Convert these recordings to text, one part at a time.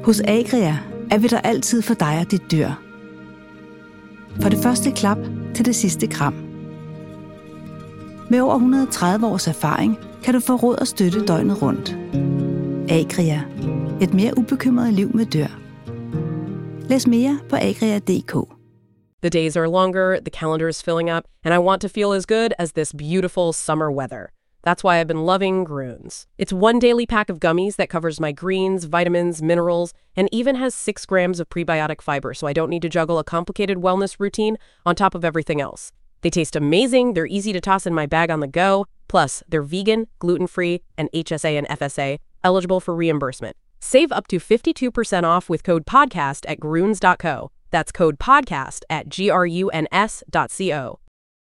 Hos Agria er vi der altid for dig og dit dyr. For det første klap til det sidste kram. Med over 130 års erfaring kan du få råd og støtte døgnet rundt. Agria. Et mere ubekymret liv med dyr. Læs mere på agria.dk. The days are longer, the calendar is filling up, and I want to feel as good as this beautiful summer weather. That's why I've been loving Groones. It's one daily pack of gummies that covers my greens, vitamins, minerals, and even has 6 grams of prebiotic fiber, so I don't need to juggle a complicated wellness routine on top of everything else. They taste amazing, they're easy to toss in my bag on the go, plus they're vegan, gluten-free, and HSA and FSA, eligible for reimbursement. Save up to 52% off with code PODCAST at Groones.co. That's code PODCAST at GRUNS.co.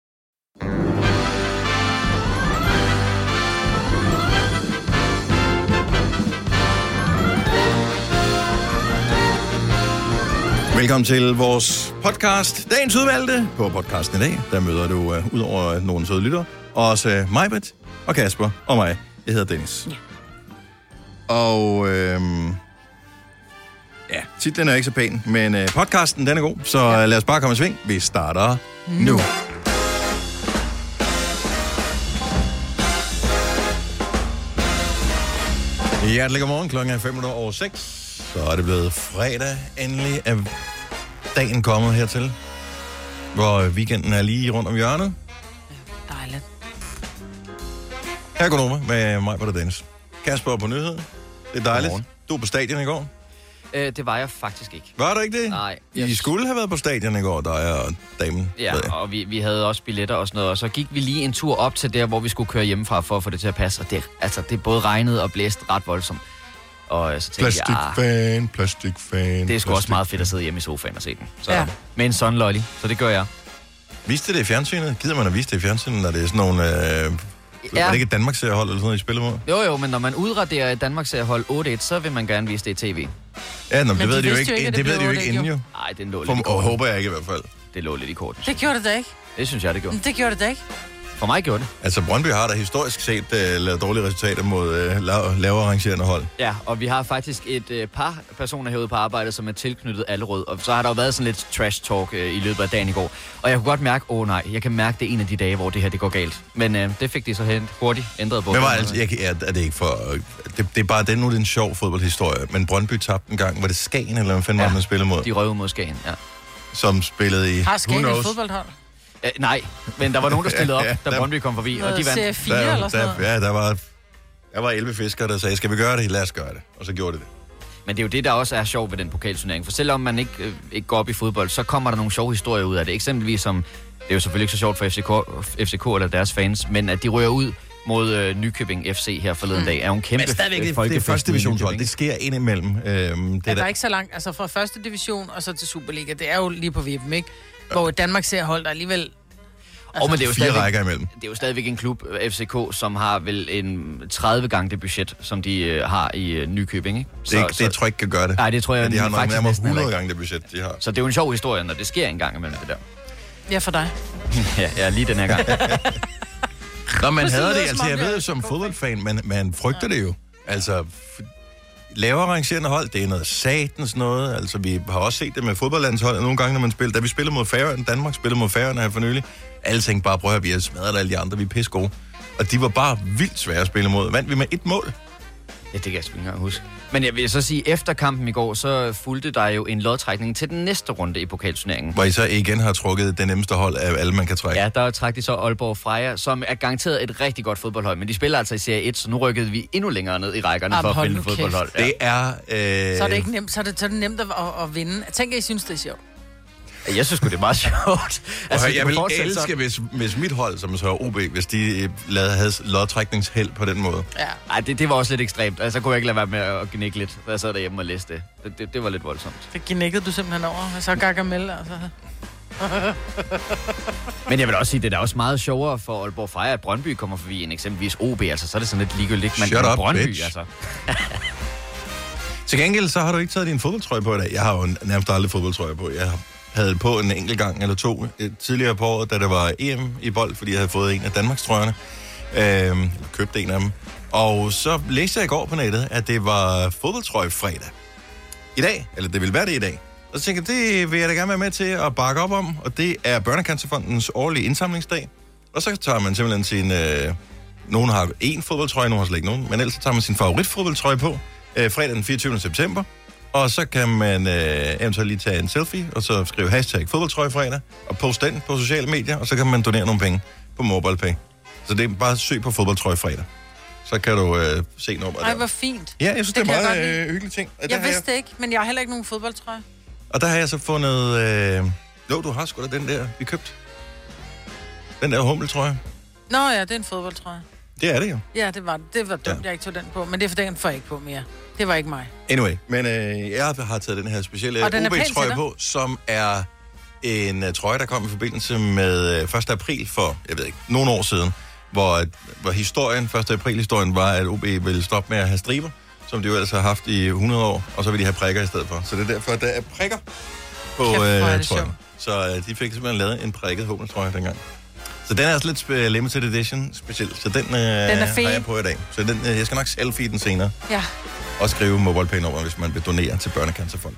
Velkommen til vores podcast, Dagens Udvalgte. På podcasten i dag, der møder du ud over nogle søde lyttere, også Majbert og Kasper og mig. Jeg hedder Dennis. Ja. Og titlen er ikke så pæn, men podcasten, den er god, så lad os bare komme i sving. Vi starter nu. Hjertelig godmorgen, klokken er 5:05. Så er det blevet fredag. Endelig er dagen kommet hertil, hvor weekenden er lige rundt om hjørnet. Dejligt. Her går du med mig på det Dennis. Kasper på nyhed. Det er dejligt. Godmorgen. Du var på stadion i går. Det var jeg faktisk ikke. Var du ikke det? Nej. I skulle have været på stadion i går, dig og damen. Ja, og vi havde også billetter og sådan noget, og så gik vi lige en tur op til der, hvor vi skulle køre hjemmefra for at få det til at passe, og det både regnede og blæste ret voldsomt. Og så tænkte plastic fan. Det er sgu også meget fedt at sidde hjemme i sofaen og se den. Så, med en sådan lolly, så det gør jeg. Viste det i fjernsynet? Gider man at vise det i fjernsynet, når det er sådan nogle... Er det ikke et Danmarks-seriehold eller sådan noget, I spiller mod? Jo, men når man udraderer et Danmarks-seriehold 8-1, så vil man gerne vise det i tv. Ja, men det ved de jo ikke, det ved de jo ikke inden jo. Nej, det lå lidt i korten. Og håber jeg ikke i hvert fald. Det lå lidt i korten. Det gjorde det da ikke. Det synes jeg, det gjorde. Det gjorde det da ikke. For mig gjorde det. Altså, Brøndby har da historisk set lavet dårlige resultater mod lavere arrangerende hold. Ja, og vi har faktisk et par personer herude på arbejdet, som er tilknyttet Allerød. Og så har der jo været sådan lidt trash talk i løbet af dagen i går. Og jeg kunne godt mærke, jeg kan mærke, det er en af de dage, hvor det her det går galt. Men det fik de så hurtigt ændret på. Men var altså, er det ikke for... Det er bare det nu, det er en sjov fodboldhistorie. Men Brøndby tabte en gang. Var det Skagen, eller hvad fanden var man spillede mod? De røvede mod Skagen, ja. Som spillede i... Har Skagen et fodboldhold? Nej, men der var nogen, der stillede op, da Brøndby kom forbi, og de vandt. C4 eller sådan noget? Ja, der var 11 fiskere, der sagde, skal vi gøre det? Lad os gøre det. Og så gjorde det. Men det er jo det, der også er sjovt ved den pokalturnering. For selvom man ikke går op i fodbold, så kommer der nogle sjove historier ud af det. Eksempelvis som, det er jo selvfølgelig ikke så sjovt for FCK eller deres fans, men at de rører ud mod Nykøbing FC her forleden dag, er jo en kæmpe folkefest. Men det er første divisionshold, det sker indimellem. Der er ikke så langt, altså fra første division og så til Superliga, det er jo lige på vippen, ikke? Hvor Danmark ser hold, der alligevel... Altså, men det er jo 4 rækker imellem. Det er jo stadigvæk en klub, FCK, som har vel en 30 gange det budget, som de har i Nykøbing, ikke? Det tror jeg ikke kan gøre det. Nej, det tror jeg de har faktisk nærmere 100 gange det budget, de har. Så det er jo en sjov historie, når det sker en gang imellem det der. Ja, for dig. ja, lige den her gang. Nå, man hader det. Altså, jeg ved jo som fodboldfan, man frygter det jo. Altså, lavere arrangerende hold, det er noget satans noget. Altså, vi har også set det med fodboldlandsholdet nogle gange, når man spiller. Da vi spillede mod Færøerne, Danmark spillede mod Færøerne her for nylig. Alle tænkte bare, prøv at vi har smadret alle de andre, vi er pisse gode. Og de var bare vildt svære at spille mod. Vandt vi med 1 mål? Ja, det kan jeg sgu ikke engang huske. Men jeg vil så sige, efter kampen i går, så fulgte der jo en lodtrækning til den næste runde i pokalturneringen. Hvor I så igen har trukket det nemmeste hold af alle, man kan trække. Ja, der træk de så Aalborg Freja, som er garanteret et rigtig godt fodboldhold. Men de spiller altså i Serie 1, så nu rykkede vi endnu længere ned i rækkerne for at finde et fodboldhold. Ja. Det er... Så er det ikke nemt, så er det nemt at vinde. Jeg tænker, I synes, det er sjovt. Jeg synes det er meget sjovt. Altså, jeg vil elske, hvis mit hold, som så OB, hvis de havde lodtrækningsheld på den måde. Ja. Ej, det var også lidt ekstremt. Altså, så kunne jeg ikke lade være med at gnække lidt, da jeg sad derhjemme og læste det. Det var lidt voldsomt. Det gnækkede du simpelthen over. Så Gargamel, altså. Men jeg vil også sige, det er da også meget sjovere for Aalborg Freja, at Brøndby kommer forbi en eksempelvis OB. Altså, så er det sådan lidt ligegyldigt. Men shut up, Brøndby, bitch. Altså. Til gengæld, så har du ikke taget din fodboldtrøje på i dag. Jeg har jo nærmest aldrig fodboldtrøje på. Jeg havde på en enkelt gang eller to tidligere på året, da der var EM i bold, fordi jeg havde fået en af Danmarks trøjerne. Købte en af dem. Og så læste jeg i går på nettet, at det var fodboldtrøje fredag. i dag, eller det vil være det i dag. Og så tænker jeg, det vil jeg da gerne være med til at bakke op om, og det er Børnecancerfondens årlige indsamlingsdag. Og så tager man simpelthen sin... nogen har én fodboldtrøje, nogen har slet ikke nogen, men ellers tager man sin favoritfodboldtrøje på fredag den 24. september. Og så kan man eventuelt lige tage en selfie, og så skrive hashtag fodboldtrøjefredag, og poste den på sociale medier, og så kan man donere nogle penge på MobilePay. Så det er bare søg på fodboldtrøjefredag. Så kan du se nummeret der. Ej, hvor fint. Ja, jeg synes, det er meget hyggeligt ting. Jeg vidste ikke, men jeg har heller ikke nogen fodboldtrøje. Og der har jeg så fundet... Jo, du har sgu da den der, vi købte. Den der hummeltrøje. Nå ja, det er en fodboldtrøje. Det er det jo. Ja, det var dumt, jeg ikke tog den på. Men det er for den får jeg ikke på mere. Det var ikke mig. Anyway, men jeg har taget den her specielle OB-trøje på, som er en trøje, der kom i forbindelse med 1. april for, jeg ved ikke, nogle år siden, hvor historien, 1. april-historien var, at OB ville stoppe med at have striber, som de jo ellers har haft i 100 år, og så vil de have prikker i stedet for. Så det er derfor, at der er prikker på trøjen. Så de fik simpelthen lavet en prikket hummeltrøje dengang. Så den er altså lidt limited edition specielt, så den har jeg på i dag. Så den, jeg skal nok selfie den senere. Ja. Og skrive MobilePay-nummer, hvis man vil donere til Børnecancerfonden.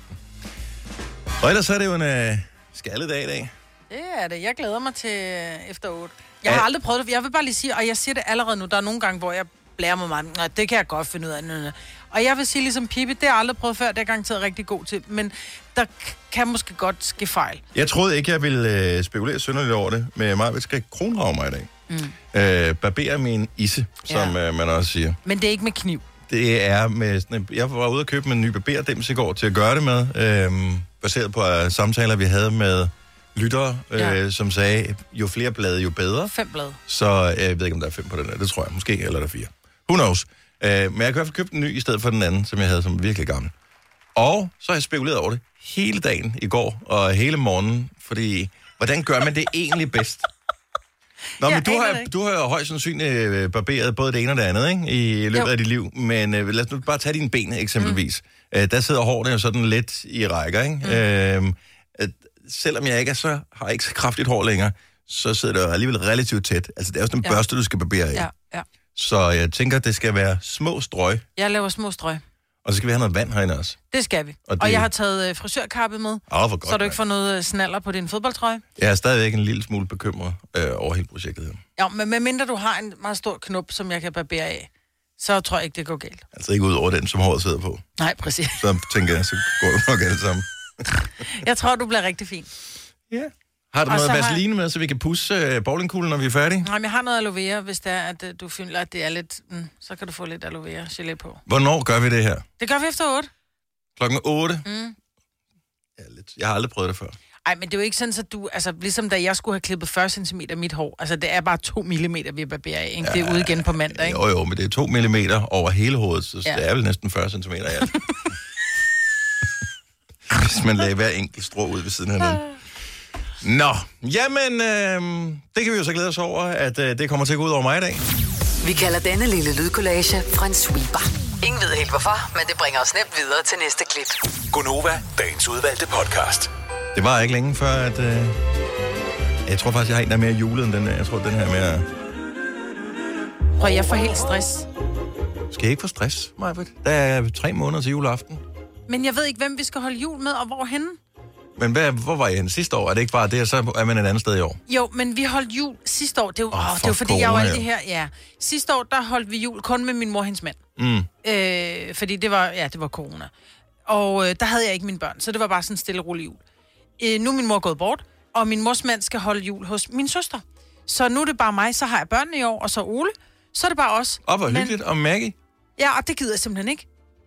Og ellers er det jo en skaldedag i dag. Det er det. Jeg glæder mig til efter 8. Jeg har aldrig prøvet det. Jeg vil bare lige sige, og jeg siger det allerede nu, der er nogle gange, hvor jeg blærer mig meget. Nå, det kan jeg godt finde ud af. Og jeg vil sige ligesom Pippi, det har jeg aldrig prøvet før, det er garanteret rigtig god til. Men der kan måske godt ske fejl. Jeg troede ikke, jeg ville spekulere synderligt over det, med mig, hvis jeg kronrave mig i dag. Barberer min isse, som man også siger. Men det er ikke med kniv. Det er med sådan jeg var ude og købe en ny barberdims i går til at gøre det med, baseret på samtaler, vi havde med lyttere, som sagde, jo flere blade, jo bedre. 5 blade. Så jeg ved ikke, om der er 5 på den her. Det tror jeg måske, eller der er 4. Who knows? Men jeg kan i hvert fald købe den ny, i stedet for den anden, som jeg havde som virkelig gammel. Og så har jeg spekuleret over det hele dagen i går, og hele morgenen, fordi, hvordan gør man det egentlig bedst? Nå, men du har jo højst sandsynligt barberet både det ene og det andet, ikke? I løbet af dit liv. Men lad os nu bare tage dine ben, eksempelvis. Der sidder hårene jo sådan lidt i rækker, ikke? Selvom jeg ikke har ikke så kraftigt hår længere, så sidder det jo alligevel relativt tæt. Altså, det er jo sådan en børste, du skal barbere i. Ja. Så jeg tænker, at det skal være små strøg. Jeg laver små strøg. Og så skal vi have noget vand herinde også. Det skal vi. Og jeg har taget frisørkappe med, godt, så du ikke får noget snaller på din fodboldtrøje. Jeg er stadigvæk en lille smule bekymret over hele projektet her. Ja, men medmindre du har en meget stor knop, som jeg kan barbere af, så tror jeg ikke, det går galt. Altså ikke ud over den, som håret sidder på. Nej, præcis. Så tænker jeg, så går det nok alt sammen. Jeg tror, du bliver rigtig fin. Ja. Har du noget vaseline med, så vi kan pusse bowlingkuglen, når vi er færdige? Nej, men jeg har noget aloe vera, hvis det er, at du føler, at det er lidt... så kan du få lidt aloe vera gelé på. Hvornår gør vi det her? Det gør vi efter 8. Klokken 8? Ja, lidt. Jeg har aldrig prøvet det før. Ej, men det er jo ikke sådan, at du... Altså, ligesom da jeg skulle have klippet 40 cm mit hår. Altså, det er bare 2 mm, vi barberer af, ikke? Ja, det er ude igen på mandag, ikke? Jo, men det er 2 mm over hele hovedet, så det er vel næsten 40 cm i alt. Hvis man lagde hver enkelt strå ud ved siden af hinanden. Nå, jamen, det kan vi jo så glæde os over, at det kommer til at gå ud over mig i dag. Vi kalder denne lille lydkollage en sweeper. Ingen ved helt hvorfor, men det bringer os nemt videre til næste klip. Gonova, dagens udvalgte podcast. Det var ikke længe før, at... jeg tror faktisk, jeg har en, der er mere julet end den her. Jeg tror, den her er mere... Prøv, jeg får helt stress. Skal jeg ikke få stress, Majbrit? Der er 3 måneder til juleaften. Men jeg ved ikke, hvem vi skal holde jul med, og hvorhenne. Men hvor var jeg henne sidste år? Er det ikke bare det, og så er man et andet sted i år? Jo, men vi holdt jul sidste år. Det var jo fordi, jeg var alle det her... Ja. Sidste år, der holdt vi jul kun med min mor og hendes mand. Fordi det var corona. Og der havde jeg ikke mine børn, så det var bare sådan en stille og rolig jul. Nu er min mor gået bort, og min mors mand skal holde jul hos min søster. Så nu er det bare mig, så har jeg børnene i år, og så Ole. Så er det bare os. Hvor hyggeligt. Og Maggie? Ja, og det gider jeg simpelthen ikke.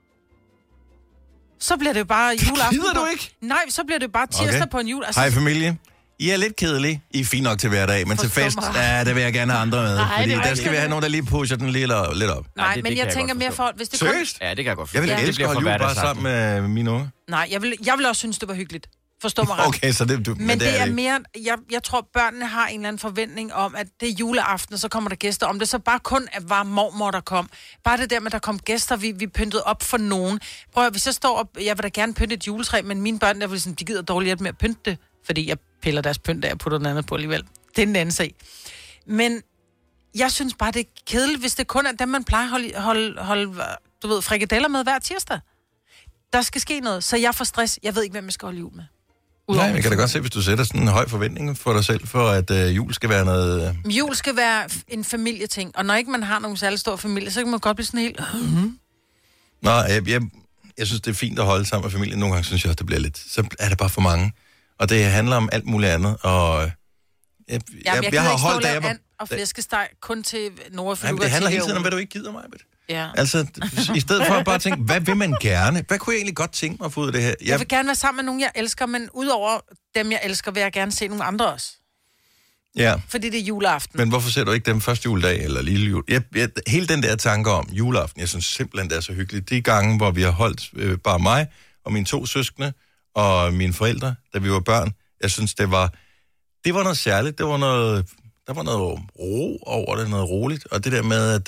Så bliver det jo bare juleaften. Gider du ikke? Nej, så bliver det bare tirsdag på en jul. Altså... Hej familie. I er lidt kedelige. I er fint nok til hverdag, men til fest, det vil jeg gerne have andre med. Fordi der skal vi have nogen, der lige pusher den lidt op. Nej, men jeg tænker mere for... Hvis det seriøst? Ja, det kan jeg godt forstå. Jeg vil elske at holde jul bare sammen med mine unge. Nej, jeg vil også synes, det var hyggeligt. Forstå mig ret. Okay, så det... Men det er mere... Jeg tror, børnene har en eller anden forventning om, at det er juleaften, og så kommer der gæster. Om det så bare kun var mormor, der kom. Bare det der med, der kom gæster, vi pyntede op for nogen. Prøv at, hvis jeg står op... Jeg vil da gerne pynte et juletræ, men mine børn, der vil sådan, de gider dårligt hjælp med at pynte det, fordi jeg piller deres pynt af og putter den andet på alligevel. Det er en anden sag. Men jeg synes bare, det er kedeligt, hvis det kun er dem, man plejer at holde du ved, frikadeller med hver tirsdag. Der skal ske noget, så jeg får stress. Jeg ved ikke, hvem jeg skal holde jul med. Nej, jeg kan da godt se, hvis du sætter sådan en høj forventning for dig selv, for at jul skal være noget... Jul skal være en familieting, og når ikke man har nogen særlig stor familie, så kan man godt blive sådan helt... Nå, jeg synes, det er fint at holde sammen med familien. Nogle gange synes jeg også, det bliver lidt... Så er det bare for mange. Og det handler om alt muligt andet, og... Jeg har holdt af and og flæskesteg kun til Nora. Nej, det handler hele tiden om, hvad du ikke gider mig. Ja. Altså, i stedet for at bare tænke, hvad vil man gerne? Hvad kunne jeg egentlig godt tænke mig at få ud af det her? Jeg vil gerne være sammen med nogen, jeg elsker, men udover dem, jeg elsker, vil jeg gerne se nogle andre også. Ja. Fordi det er juleaften. Men hvorfor ser du ikke dem første juledag eller lille jul? Hele den der tanke om juleaften, jeg synes simpelthen, det er så hyggeligt. De gange, hvor vi har holdt bare mig og mine 2 søskende og mine forældre, da vi var børn, jeg synes, det var noget særligt. Der var noget ro over det, noget roligt. Og det der med,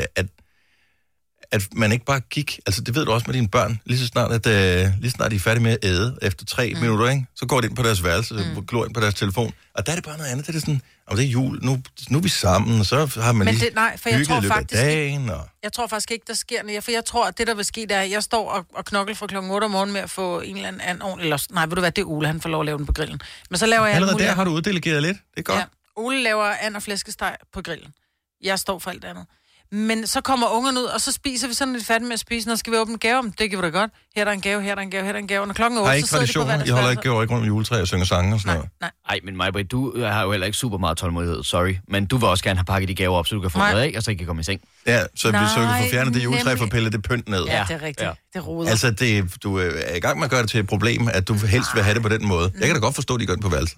at man ikke bare gik... Altså, det ved du også med dine børn. Lige så snart de er færdige med at æde efter 3 minutter, ikke? Så går de ind på deres værelse, glor ind på deres telefon. Og der er det bare noget andet. Det er sådan, det er jul. Nu er vi sammen, og så har man hygget løbet af dagen. Jeg tror faktisk ikke, der sker noget. For jeg tror, at det, der vil ske, det er, at jeg står og knokler fra klokken 8 om morgenen med at få en eller anden ordentlig... Nej, ved du hvad, det er Ole, han får lov at lave den på grillen. Men så laver jeg... Allerede der har du uddelegeret lidt. Det er godt. Ja, Ole laver and og flæskesteg på grillen. Jeg står for alt andet. Men så kommer ungerne ud, og så spiser vi sådan lidt færdigt med at spise. Når skal vi åbne gaver? Det kan vi da godt. Her er der en gave, her er der en gave, her er der en gave. Og når klokken er 8, så sidder de på hverdags. I holder ikke rundt om juletræ og synger sange og sådan noget? Nej. Ej, men Maj-Brit, du har jo heller ikke super meget tålmodighed, sorry. Men du vil også gerne have pakket de gaver op, så du kan få noget af, og så I kan komme i seng. Ja, så vi kan få fjernet det juletræ for pille det pynt ned. Ja, det er rigtigt. Ja. Det roder. Altså, du er i gang med at gøre det til et problem, at du helst vil have det på den måde. Jeg kan da godt forstå, at de gør det på værelset.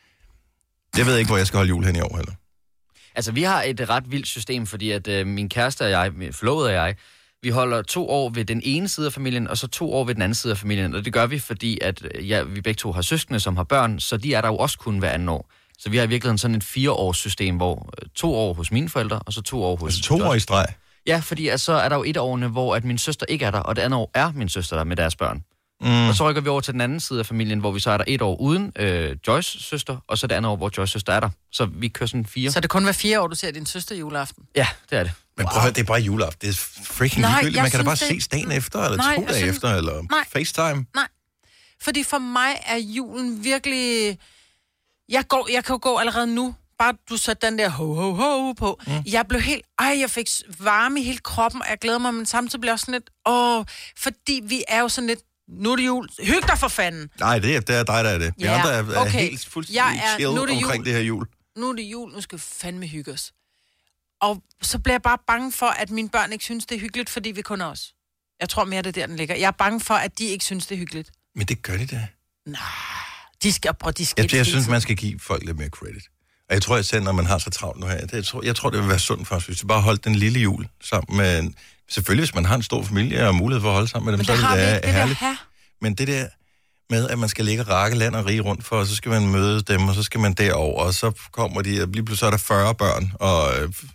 Jeg ved ikke, hvor jeg skal holde jul hen i år heller. Altså, vi har et ret vildt system, fordi at min kæreste og jeg, min forlovede og jeg, vi holder 2 år ved den ene side af familien, og så 2 år ved den anden side af familien. Og det gør vi, fordi at vi begge to har søskende, som har børn, så de er der jo også kun hver anden år. Så vi har i virkeligheden sådan et 4-års system, hvor 2 år hos mine forældre, og så 2 år hos... Altså 2 år i streg? Ja, fordi at så er der jo 1 årene, hvor at min søster ikke er der, og det andet år er min søster der med deres børn. Og så rykker vi over til den anden side af familien, hvor vi så er der 1 år uden Joyce søster, og så det andet år, hvor Joyce søster er der. Så vi kører sådan 4. Så det kun hver 4 år, du ser din søster juleaften? Ja, det er det. Men prøv at høre, det er bare juleaften. Det er freaking ligegyldigt. Man kan da bare ses dagen efter, eller 2 dage efter, eller FaceTime. Nej, fordi for mig er julen virkelig... Jeg kan jo gå allerede nu. Bare du satte den der ho på. Jeg blev helt... jeg fik varme i hele kroppen, og jeg glæder mig, men samtidig blev jeg også sådan lidt... fordi vi er jo sådan lidt... Nu er det jul. Hyg dig for fanden. Nej, det er dig, der er det. Vi andre er helt fuldstændig chill omkring det her jul. Nu er det jul. Nu skal vi fandme hygge os. Og så bliver jeg bare bange for, at mine børn ikke synes, det er hyggeligt, fordi vi kun er os. Jeg tror mere, det er der, den ligger. Jeg er bange for, at de ikke synes, det er hyggeligt. Men det gør de da. Nej, de skal... Jeg synes, man skal give folk lidt mere credit. Og jeg tror, at når man har så travlt nu her, jeg tror, det vil være sundt for os, hvis vi bare holdt den lille jul sammen med... Selvfølgelig, hvis man har en stor familie og mulighed for at holde sammen med dem, så er det herligt. Men det der med, at man skal ligge rakke land og rige rundt for, og så skal man møde dem, og så skal man derover, og så kommer de, og lige pludselig så er der 40 børn, og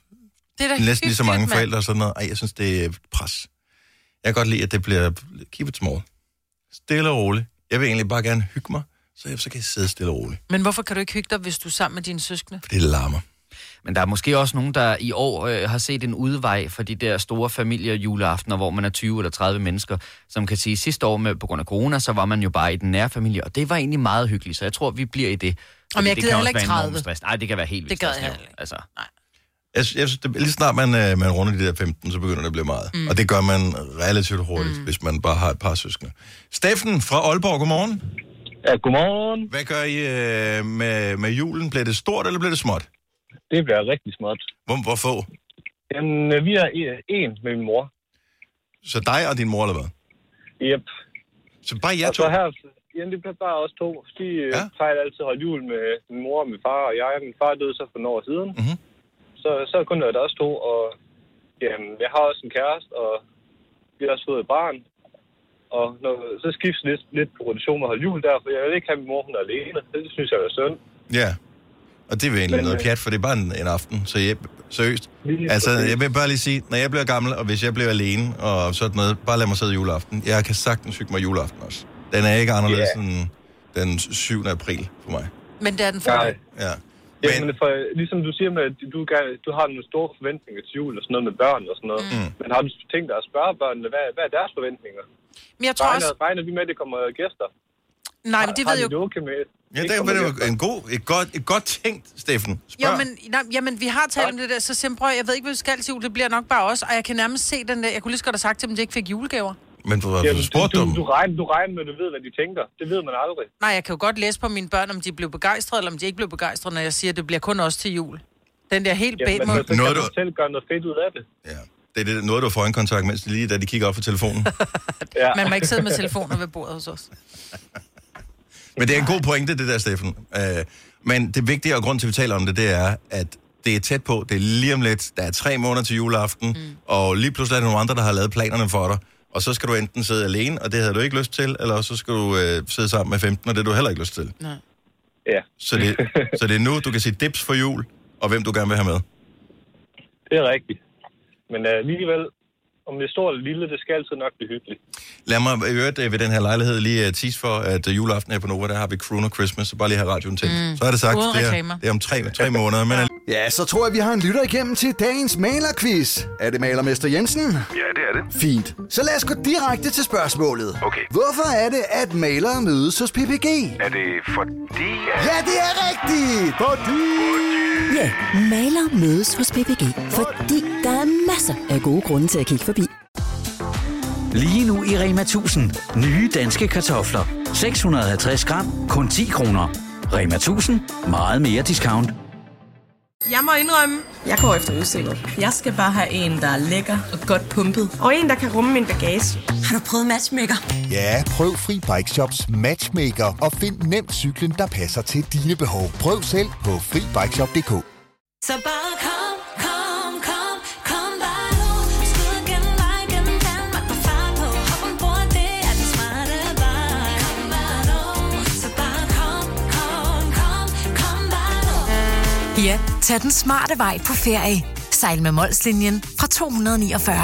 næsten lige så mange forældre og sådan noget. Jeg synes, det er pres. Jeg kan godt lide, at det bliver keep it small. Stille og roligt. Jeg vil egentlig bare gerne hygge mig, så kan jeg sidde stille og roligt. Men hvorfor kan du ikke hygge dig, hvis du er sammen med dine søskende? Fordi det larmer. Men der er måske også nogen, der i år har set en udvej for de der store familiejuleaftener, hvor man er 20 eller 30 mennesker, som kan sige, sidste år på grund af corona, så var man jo bare i den nære familie, og det var egentlig meget hyggeligt, så jeg tror, vi bliver i det. Og jeg gider heller ikke 30. Nej, det kan være helt vildt. Det gør jeg heller ikke. Altså. Nej. Jeg synes, lige snart man runder de der 15, så begynder det at blive meget. Og det gør man relativt hurtigt, hvis man bare har et par søskende. Steffen fra Aalborg, godmorgen. Ja, godmorgen. Hvad gør I med julen? Bliver det stort, eller bliver det småt? Det bliver rigtig småt. Hvor få? Jamen, vi er en med min mor. Så dig og din mor, eller hvad? Yep. Så bare jer to? Og så her, jamen, det bliver bare os 2. De fejler altid holde jul med min mor, min far og jeg. Min far døde så for nogle år siden. Mm-hmm. Så kun er der os 2, og jamen, jeg har også en kæreste, og vi har også fået et barn. Og så skiftes lidt på rotation med at holde jul der, for jeg vil ikke have min mor, hun er alene. Det synes jeg er synd. Ja. Og det er egentlig noget pjat, for det er bare en aften, så seriøst. Altså, jeg vil bare lige sige, når jeg bliver gammel, og hvis jeg bliver alene, og sådan noget, bare lad mig sidde juleaften. Jeg kan sagtens hygge mig juleaften også. Den er ikke anderledes end den 7. april for mig. Men det er den for dig. Ja. Ja, men for, ligesom du siger med, at du har nogle store forventninger til jul og sådan noget med børn og sådan noget. Men har du tænkt dig at spørge børnene, hvad er deres forventninger? Men jeg tror regner vi med, at det kommer gæster? Nej, men det ved jeg jo... Okay med? Ja, det er jo et godt tænkt, Steffen. Jamen, vi har talt om det der, så simpelthen, jeg ved ikke, hvad vi skal til jul, det bliver nok bare os, og jeg kan nærmest se den der, jeg kunne lige så godt have sagt til dem, at de ikke fik julegaver. Men du spurgte dem. Du regner med, at du ved, hvad de tænker. Det ved man aldrig. Nej, jeg kan jo godt læse på mine børn, om de blev begejstrede, eller om de ikke blev begejstrede, når jeg siger, at det bliver kun os til jul. Den der helt bag måde. Men så kan du selv gøre noget fedt ud af det. Ja, det er noget, du får en kontakt, mens lige da de kigger op for telefonen. Man må ikke sidde med telefoner ved bordet hos os. Men det er en god pointe, det der, Steffen. Men det vigtige og grund til, at vi taler om det, det er, at det er tæt på. Det er lige om lidt. Der er 3 måneder til juleaften, og lige pludselig er der nogle andre, der har lavet planerne for dig. Og så skal du enten sidde alene, og det havde du ikke lyst til, eller så skal du sidde sammen med 15, og det har du heller ikke lyst til. Nej. Ja. Så det er nu, du kan sige dips for jul, og hvem du gerne vil have med. Det er rigtigt. Men alligevel, om det er stort eller lille, det skal altid nok blive hyggeligt. Lad mig ved den her lejlighed lige tease for, at juleaften er på Nova, der har vi Crooner Christmas, så bare lige have radioen tændt. Så er det sagt, det er om 3 måneder. Men... Ja, så tror jeg, vi har en lytter igennem til dagens malerquiz. Er det malermester Jensen? Ja, det er det. Fint. Så lad os gå direkte til spørgsmålet. Okay. Hvorfor er det, at malere mødes hos PPG? Er det fordi... Ja, det er rigtigt! Ja, malere mødes hos PPG, fordi der er masser af gode grunde til at kigge forbi. Lige nu i Rema 1000. Nye danske kartofler. 650 gram, kun 10 kroner. Rema 1000. Meget mere discount. Jeg må indrømme, jeg går efter udstyret. Jeg skal bare have en, der er lækker og godt pumpet. Og en, der kan rumme min bagage. Har du prøvet Matchmaker? Ja, prøv Fri Bike Shops Matchmaker og find nemt cyklen, der passer til dine behov. Prøv selv på FriBikeShop.dk. Så bare kom bare nu. Skud gennem vej, gennem Danmark og far på. Hop ombord, det er den smarte vej. Kom bare nu. Så bare kom bare nu. Ja, tag den smarte vej på ferie. Sejl med Molslinjen fra 249.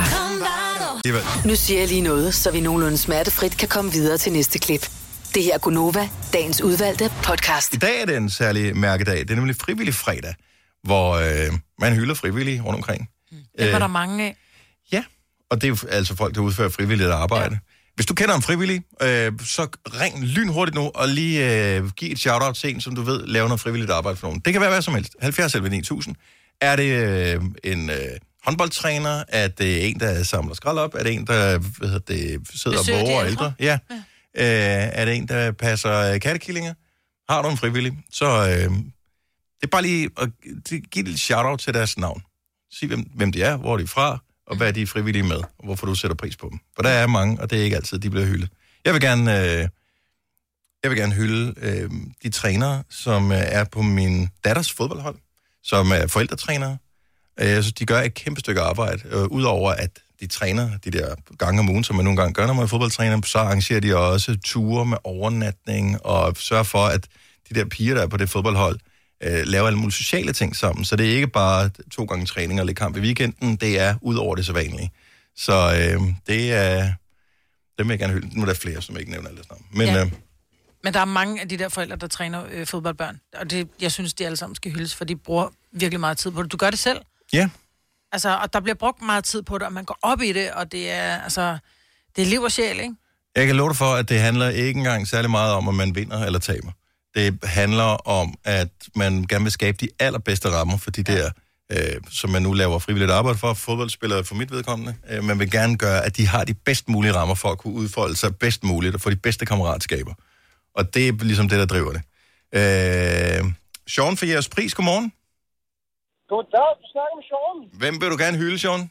Nu siger jeg lige noget, så vi nogenlunde smertefrit kan komme videre til næste klip. Det her er Gunova, dagens udvalgte podcast. I dag er det en særlig mærkedag. Det er nemlig frivillig fredag, hvor man hylder frivillige rundt omkring. Det var der mange af. Ja, og det er jo altså folk, der udfører frivilligt arbejde. Ja. Hvis du kender en frivillig, så ring lynhurtigt nu og lige giv et shout-out til en, som du ved, laver noget frivilligt arbejde for nogen. Det kan være hvad som helst. 70 11 9000. Er det en håndboldtræner? Er det en, der samler skrald op? Er det en, der sidder og våger ældre? Ja. Er det en, der passer kattekillinger? Har du en frivillig? Så det er bare lige at give et lille shout-out til deres navn. Sig, hvem de er, hvor de er fra, og hvad de er frivillige med, og hvorfor du sætter pris på dem. For der er mange, og det er ikke altid, de bliver hyldet. Jeg vil gerne hylde de trænere, som er på min datters fodboldhold, som er forældretrænere. Jeg synes, de gør et kæmpe stykke arbejde. Udover at de træner de der gange om ugen, som man nogle gange gør, når man er fodboldtræner, så arrangerer de også ture med overnatning, og sørger for, at de der piger, der er på det fodboldhold, laver alle mulige sociale ting sammen. Så det er ikke bare 2 gange træning og lidt kamp i weekenden, det er ud over det så vanlige. Så det er... Dem vil jeg gerne hylde. Nu er der flere, som jeg ikke nævner alle sammen. Men, ja. Men der er mange af de der forældre, der træner fodboldbørn. Og det, jeg synes, de alle sammen skal hyldes, for de bruger virkelig meget tid på det. Du gør det selv. Ja. Altså, og der bliver brugt meget tid på det, og man går op i det, og det er, altså, det er liv og sjæl, ikke? Jeg kan love dig for, at det handler ikke engang særlig meget om, at man vinder eller taber. Det handler om, at man gerne vil skabe de allerbedste rammer for de der, som man nu laver frivilligt arbejde for, fodboldspillere for mit vedkommende. Man vil gerne gøre, at de har de bedst mulige rammer for at kunne udfolde sig bedst muligt og få de bedste kammeratskaber. Og det er ligesom det, der driver det. Sean for jeres pris, godmorgen. Goddag, du snakker med Sean. Hvem vil du gerne hylde, Sean?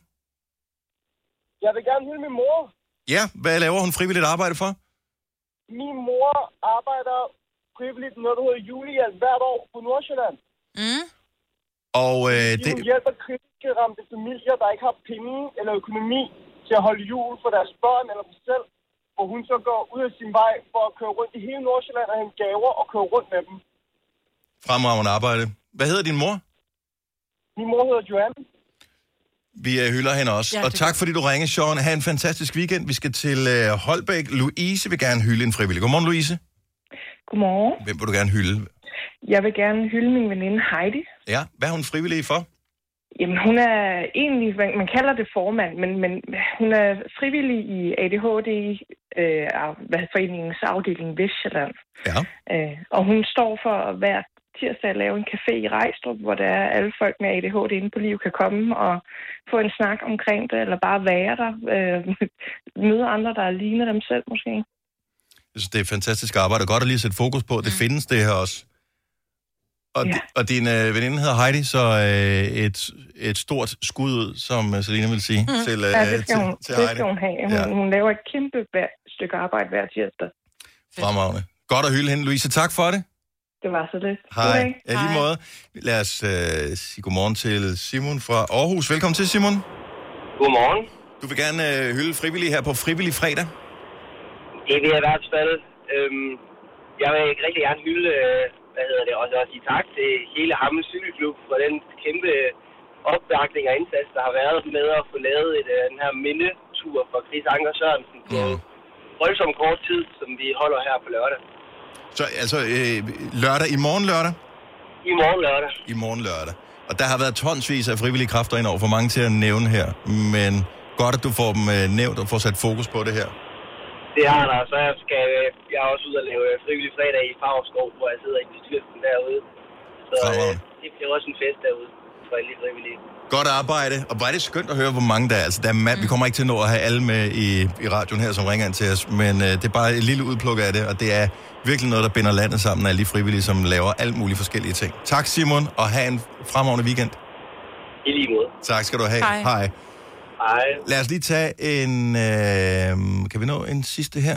Jeg vil gerne hylde min mor. Ja, hvad laver hun frivilligt arbejde for? Min mor arbejder frivilligt noget, der hedder julehjælp hvert år på Nordsjælland. Mm. Og Hun hjælper kritisk ramte familier, der ikke har penge eller økonomi til at holde jul for deres børn eller sig selv. Hvor hun så går ud af sin vej for at køre rundt i hele Nordsjælland og hente gaver og køre rundt med dem. Fremragende arbejde. Hvad hedder din mor? Min mor hedder Joanne. Vi hylder hende også. Ja, og tak fordi du ringer, Sean. Ha' en fantastisk weekend. Vi skal til Holbæk. Louise vil gerne hylde en frivillig. Godmorgen, Louise. Godmorgen. Hvem vil du gerne hylde? Jeg vil gerne hylde min veninde Heidi. Ja, hvad er hun frivillig for? Jamen, hun er egentlig, man kalder det formand, men hun er frivillig i ADHD, foreningens afdeling Vestjylland. Ja. Og hun står for hver tirsdag at lave en café i Rejstrup, hvor der er alle folk med ADHD inde på liv kan komme og få en snak omkring det, eller bare være der. Møde andre, der ligner dem selv måske. Jeg synes, det er fantastisk arbejde. Godt at lige sætte fokus på. Det findes det her også. Og din veninde hedder Heidi, så et stort skud ud, som Selina vil sige, til ja, det skal hun have. Hun laver et kæmpe stykke arbejde hver tirsdag. Fremragende. Godt at hylde hende, Louise. Tak for det. Det var så lidt. Hej. Ja, lige måde. Lad os sige godmorgen til Simon fra Aarhus. Velkommen til, Simon. Godmorgen. Du vil gerne hylde frivillige her på Frivillig Fredag? Det vil jeg i hvert fald. Jeg vil rigtig gerne hylde, også sige tak til hele Hammel Cykelklub for den kæmpe opbakning og indsats, der har været med at få lavet den her mindetur for Chris Anker Sørensen på voldsom kort tid, som vi holder her på lørdag. Så altså lørdag, i morgen lørdag? I morgen lørdag. I morgen lørdag. Og der har været tonsvis af frivillige kræfter indover, for mange til at nævne her. Men godt, at du får dem nævnt og får sat fokus på det her. Det har der, så jeg er også ude at lave frivillig fredag i Favrskov, hvor jeg sidder i bestyrelsen derude. Så det bliver også en fest derude for alle de frivillige. Godt arbejde, og bare er det skønt at høre, hvor mange der er. Altså, vi kommer ikke til at nå at have alle med i radioen her, som ringer ind til os, men det er bare et lille udpluk af det, og det er virkelig noget, der binder landet sammen af alle de frivillige, som laver alt mulige forskellige ting. Tak, Simon, og have en fremragende weekend. I lige måde. Tak skal du have. Hej. Hej. Lad os lige tage en... kan vi nå en sidste her?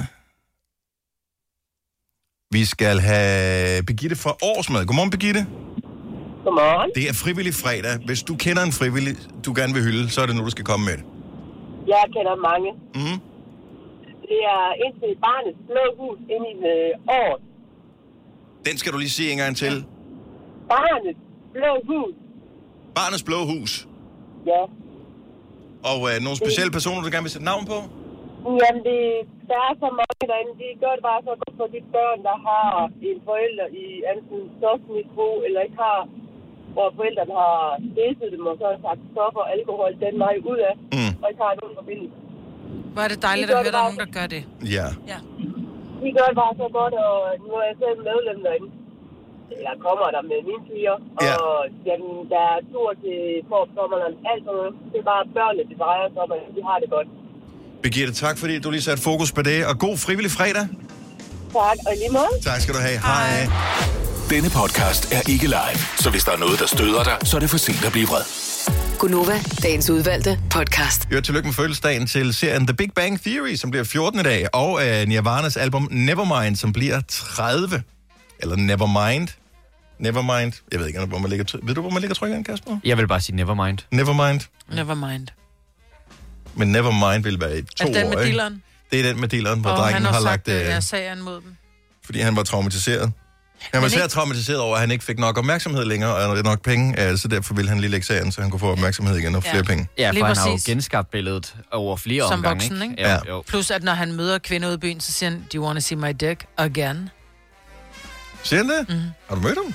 Vi skal have Birgitte fra Årsmad. Godmorgen, Birgitte. Godmorgen. Det er frivillig fredag. Hvis du kender en frivillig, du gerne vil hylde, så er det nu, du skal komme med det. Jeg kender mange. Mm-hmm. Det er indtil Barnets Blå Hus ind i år. Den skal du lige sige en gang til. Barnets Blå Hus. Barnets Blå Hus. Ja. Og nogle specielle personer, du gerne vil sætte navn på? Jamen, der er så mange derinde. De gør det bare så godt for de børn, der har en forælder i enten stofmisbrug, eller ikke har, hvor forældrene har stæset dem, og så har sagt stoffer og alkohol den vej ud af, og ikke har nogen forbindelse. Hvor er det dejligt at høre, der er nogen, der gør det. Ja. De gør det bare så godt, og nu er jeg selv medlem derinde. Jeg kommer der med mine piger, og jamen, der er tur til forsommeren, alt sådan noget. Det er bare børnene, det drejer sig om, at de har det godt. Birgitte, tak fordi du lige satte fokus på det, og god frivillig fredag. Tak, og lige måde. Tak skal du have. Hej. Denne podcast er ikke live, så hvis der er noget, der støder dig, så er det for sent at blive vred. Gunova, dagens udvalgte podcast. Jo, tillykke med fødselsdagen til serien The Big Bang Theory, som bliver 14 i dag, og Nirvanas album Nevermind, som bliver 30. Eller Nevermind. Nevermind. Jeg ved ikke, hvor man ligger... Ved du, hvor man ligger trykkeren, Kasper? Jeg vil bare sige Nevermind. Nevermind. Nevermind. Men Nevermind vil være i 2 år, den med dealeren? Det er den med dealeren, hvor drengen har lagt... sagen mod dem. Fordi han var traumatiseret. Han var særligt traumatiseret over, at han ikke fik nok opmærksomhed længere, og nok penge, så derfor ville han lige lægge sagen, så han kunne få opmærksomhed igen og flere penge. Ja, for han har jo genskabt billedet over flere som omgange. Som voksen, ikke? Ja. Jo. Plus, at når han møder kvinder ude i byen, så siger han, do you want to see my dick again? Siger han det? Har du mødt ham?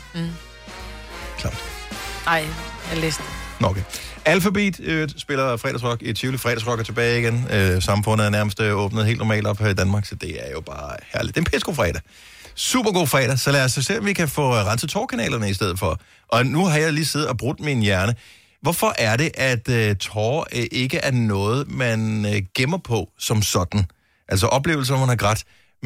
Klart. Nej, jeg læste det. Nå, okay. Alphabet spiller fredagsrock i Tivoli. Fredagsrock er tilbage igen. Samfundet er nærmest åbnet helt normalt op her i Danmark, så det er jo bare herligt. Det er en pissegod fredag. Super god fredag, så lad os se, om vi kan få renset tårkanalerne i stedet for. Og nu har jeg lige siddet og brudt min hjerne. Hvorfor er det, at tårer ikke er noget, man gemmer på som sådan? Altså oplevelser, man har grædt,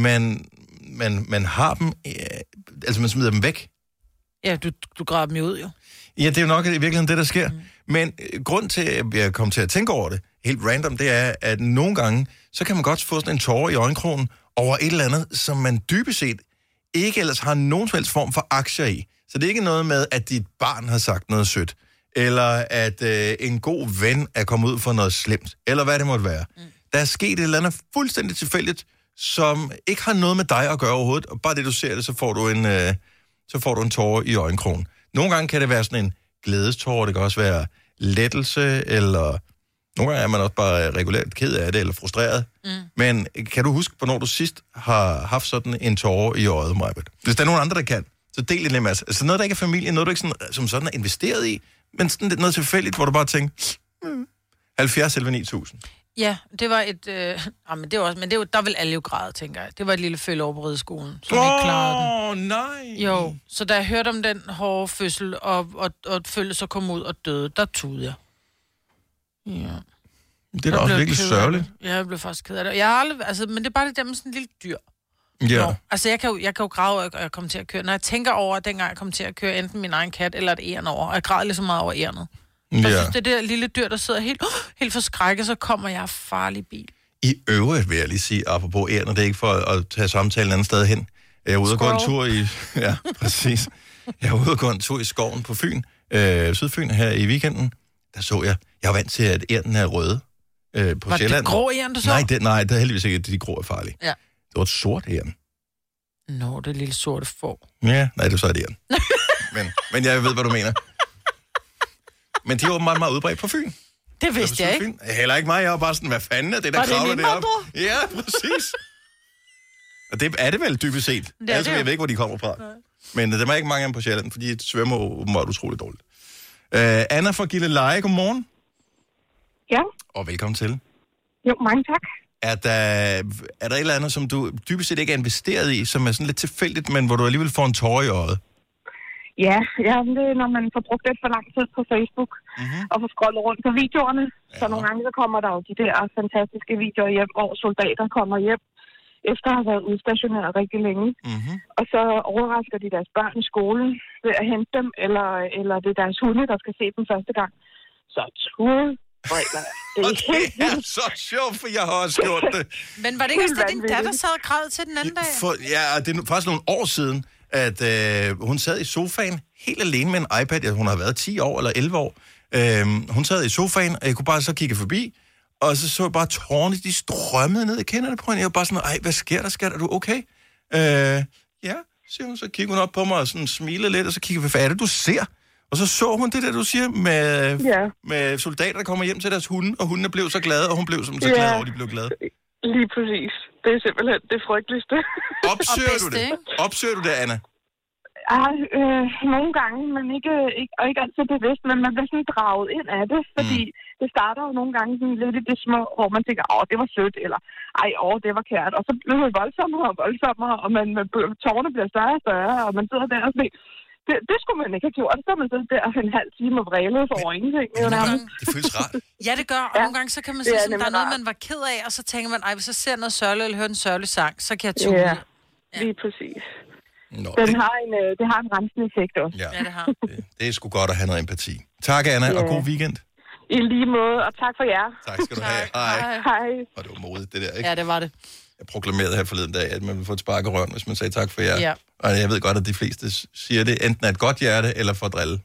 man har dem, altså man smider dem væk. Ja, du graver dem jo ud, jo. Ja, det er jo nok i virkeligheden det, der sker. Men grund til, at jeg kom til at tænke over det, helt random, det er, at nogle gange, så kan man godt få sådan en tårer i øjenkrogen over et eller andet, som man dybest set ikke ellers har nogen som helst form for aktier i. Så det er ikke noget med, at dit barn har sagt noget sødt, eller at en god ven er kommet ud for noget slemt, eller hvad det måtte være. Der er sket et eller andet fuldstændig tilfældigt, som ikke har noget med dig at gøre overhovedet, og bare det, du ser det, så får du en tårer i øjenkrogen. Nogle gange kan det være sådan en glædestårer, det kan også være lettelse, eller nogle gange er man også bare regulært ked af det, eller frustreret. Men kan du huske, hvornår du sidst har haft sådan en tårer i øjet, Majbert? Hvis der er nogen andre, der kan, Så del det lidt, Mads. Altså noget, der ikke er familie, noget, du ikke sådan, som sådan er investeret i, men sådan lidt noget tilfældigt, hvor du bare tænker, 70 11 9000. Ja, det var et... men det var også, men det var, der vil alle jo græde, tænker jeg. Det var et lille følge over på rideskolen, som ikke klarede den. Nej! Jo, så da jeg hørte om den hårde fødsel, og følge så kom ud og døde, der tudede jeg. Ja. Det er da også virkelig sørgeligt. Ja, jeg blev faktisk ked af det. Jeg har aldrig... Altså, men det er bare det der med sådan en lille dyr. Ja. Nå, altså, jeg kan jo græde, og jeg kommer til at køre. Når jeg tænker over, at dengang jeg kom til at køre enten min egen kat eller et æren over, og jeg græder lige så meget over ærenet. Jeg synes, det der lille dyr, der sidder helt forskrækket, så kommer jeg farlig bil. I øvrigt vil jeg lige sige, apropos æren, og det er ikke for at tage samtalen andet sted hen. Jeg er ude og gå en tur i... Ja, præcis. Jeg er ude og gå en tur i skoven på Fyn, Sydfyn her i weekenden. Der så jeg var vant til, at ærten er røde på var Sjælland. Var det grå æren, du så? Nej, det er heldigvis ikke, at de grå er farlige. Ja. Det var et sort æren. Nå, det lille sorte får. Ja, nej, det var så et æren. men jeg ved, hvad du mener. Men de var meget, meget udbredt på Fyn. Det vidste jeg ikke. Heller ikke mig. Jeg var bare sådan, hvad fanden er det, der kravler deroppe? Ja, præcis. Og det er det vel dybest set. Altså, jeg ved ikke, hvor de kommer fra. Men der er ikke mange af dem på Sjælland, fordi de svømmer åbenbart utroligt dårligt. Anna fra Gilleleje, godmorgen. Ja. Og velkommen til. Jo, mange tak. Er der et eller andet, som du dybest set ikke er investeret i, som er sådan lidt tilfældigt, men hvor du alligevel får en tårer i øjet? Ja, det er, når man får brugt lidt for lang tid på Facebook, og får scrollet rundt på videoerne. Så nogle gange så kommer der jo de der fantastiske videoer hjem, hvor soldater kommer hjem, efter at have været udstationeret rigtig længe. Og så overrasker de deres børn i skolen ved at hente dem, eller det er deres hunde, der skal se dem første gang. Så det er så sjovt, for jeg har også gjort det. Men var det ikke også det, din datter sad og græd til den anden dag? Det er faktisk nogle år siden, at hun sad i sofaen helt alene med en iPad. Ja, hun har været 10 år eller 11 år. Hun sad i sofaen, og jeg kunne bare så kigge forbi, og så jeg bare tårerne, de strømmede ned i kinderne på hende. Jeg var bare sådan, hvad sker der? Er du okay? Ja, siger hun. Så kigger hun op på mig og sådan smiler lidt, og så kigger vi, hvad er det, du ser? Og så hun det der, du siger, med soldater, der kommer hjem til deres hunde, og hundene blev så glade, og hun blev så glad over, de blev glade. Lige præcis. Det er simpelthen det frygteligste. Opsøger du det, Anna? Nogle gange, men ikke altid bevidst, men man bliver sådan draget ind af det, fordi det starter jo nogle gange sådan lidt i det små, hvor man tænker, det var sødt, eller det var kært, og så bliver det voldsommere, og tårerne bliver større og større, og man sidder der og sådan, det skulle man ikke have gjort, så man sidder der en halv time og vrælede for ingenting. Det føles rart. Ja, det gør, og nogle gange så kan man sige, der er noget, man var ked af, og så tænker man, hvis jeg ser noget sørgeligt, eller hører en sørgelig sang, så kan jeg tune. Ja, lige præcis. Det har en rensende effekt også. Ja, det har. Det er sgu godt at have noget empati. Tak, Anna, og god weekend. I lige måde, og tak for jer. Tak skal du have. Hej. Og det var modigt, det der, ikke? Ja, det var det. Jeg proklamerede her forleden dag, at man ville få et spark i røven, hvis man sagde tak for jer. Ja. Og jeg ved godt, at de fleste siger det enten af et godt hjerte, eller for at drille.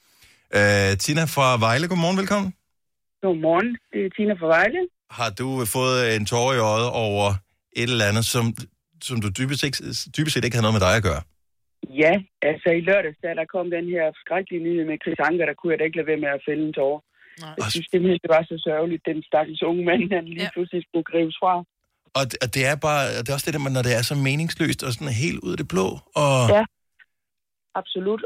Tina fra Vejle, godmorgen, velkommen. Godmorgen, det er Tina fra Vejle. Har du fået en tårer i øjet over et eller andet, som du dybest set ikke havde noget med dig at gøre? Ja, altså i lørdags, da der kom den her skrækkelige nyhed med Chris Anker, der kunne jeg da ikke lade være med at fælde en tårer. Jeg synes, det var så sørgeligt, den stakkels unge mand, han lige pludselig skulle grives fra. Og det er bare, det er også det der, når det er så meningsløst og sådan helt ud af det blå. Og... Ja, absolut.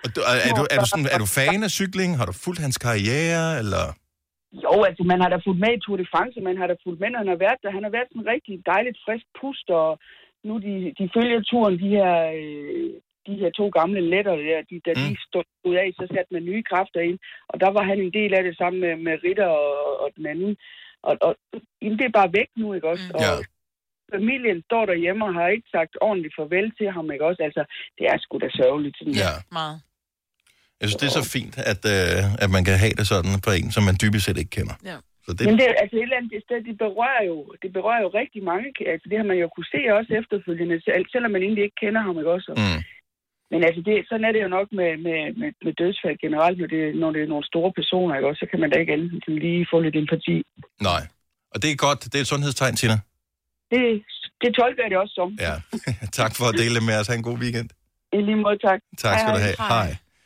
Er du fan af cykling? Har du fulgt hans karriere, eller? Jo, altså man har da fulgt med i Tour de France, man har da fulgt med, når han har været der. Han har været sådan rigtig dejligt frisk pust, og nu de følger turen, de her to gamle letter, da de stod af, så satte man nye kræfter ind. Og der var han en del af det sammen med Ritter og den anden. Og det er bare væk nu, ikke også? Og familien står derhjemme og har ikke sagt ordentligt farvel til ham, ikke også? Altså, det er sgu da sørgeligt. Ja. Meget. Jeg synes, det er så fint, at man kan have det sådan for en, som man dybest set ikke kender. Ja. Så det... Men det er altså et eller andet sted, det berører jo rigtig mange. Altså, det har man jo kunne se også efterfølgende, selvom man egentlig ikke kender ham, ikke også? Men altså, sådan er det jo nok med dødsfald generelt, når det er nogle store personer, ikke også? Så kan man da ikke andet lige få lidt empati. Nej, og det er godt. Det er et sundhedstegn, Tina. Det tolker jeg det også som. Ja, tak for at dele det med os. Ha' en god weekend. I lige måde, tak. Tak skal du have. Hej.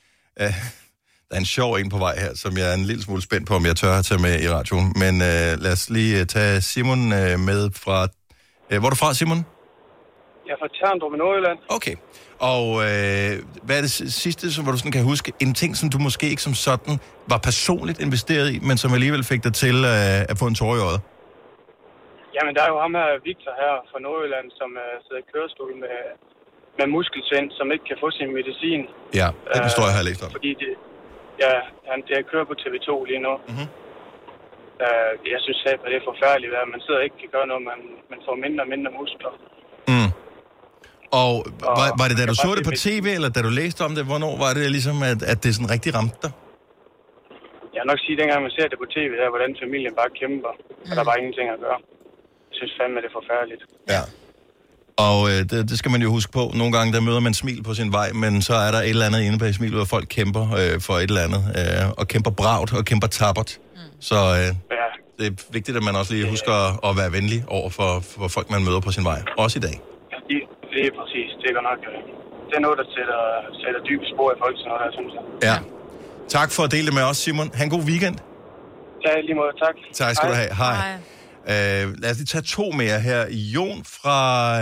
Der er en sjov en på vej her, som jeg er en lille smule spændt på, om jeg tør at tage med i radioen. Men lad os lige tage Simon med fra... Hvor er du fra, Simon? Jeg er fra Terndrup i Nordjylland. Okay. Og hvad er det sidste, hvor du sådan kan huske? En ting, som du måske ikke som sådan var personligt investeret i, men som alligevel fik dig til at få en tår i øjet? Jamen, der er jo ham her, Victor her fra Nordjylland, som sidder i kørestol med muskelsvind, som ikke kan få sin medicin. Ja, den historie har jeg læst om. Fordi det kører på TV2 lige nu. Mm-hmm. Jeg synes at det er forfærdeligt, at man sidder og ikke kan gøre noget, man får mindre og mindre muskler. Mm. Og var det, da du så det på tv, eller da du læste om det, hvornår var det ligesom, at det sådan rigtig ramte dig? Jeg vil nok sige, at dengang man ser det på tv, der, hvordan familien bare kæmper, og der er bare ingenting at gøre. Jeg synes fandme, det er forfærdeligt. Ja. Og det skal man jo huske på. Nogle gange, der møder man smil på sin vej, men så er der et eller andet inde bag smilet, hvor folk kæmper for et eller andet. Og kæmper bravt og kæmper tappert. Så det er vigtigt, at man også lige husker at være venlig over for folk, man møder på sin vej. Også i dag. Ja, det er præcis. Det er godt nok. Det er noget, der sætter dybe spor i folk, sådan noget der, synes jeg. Ja. Tak for at dele det med os, Simon. Ha' en god weekend. Ja, lige måde. Tak. Tak skal du have. Hej. Lad os lige tage 2 mere her. Jon fra...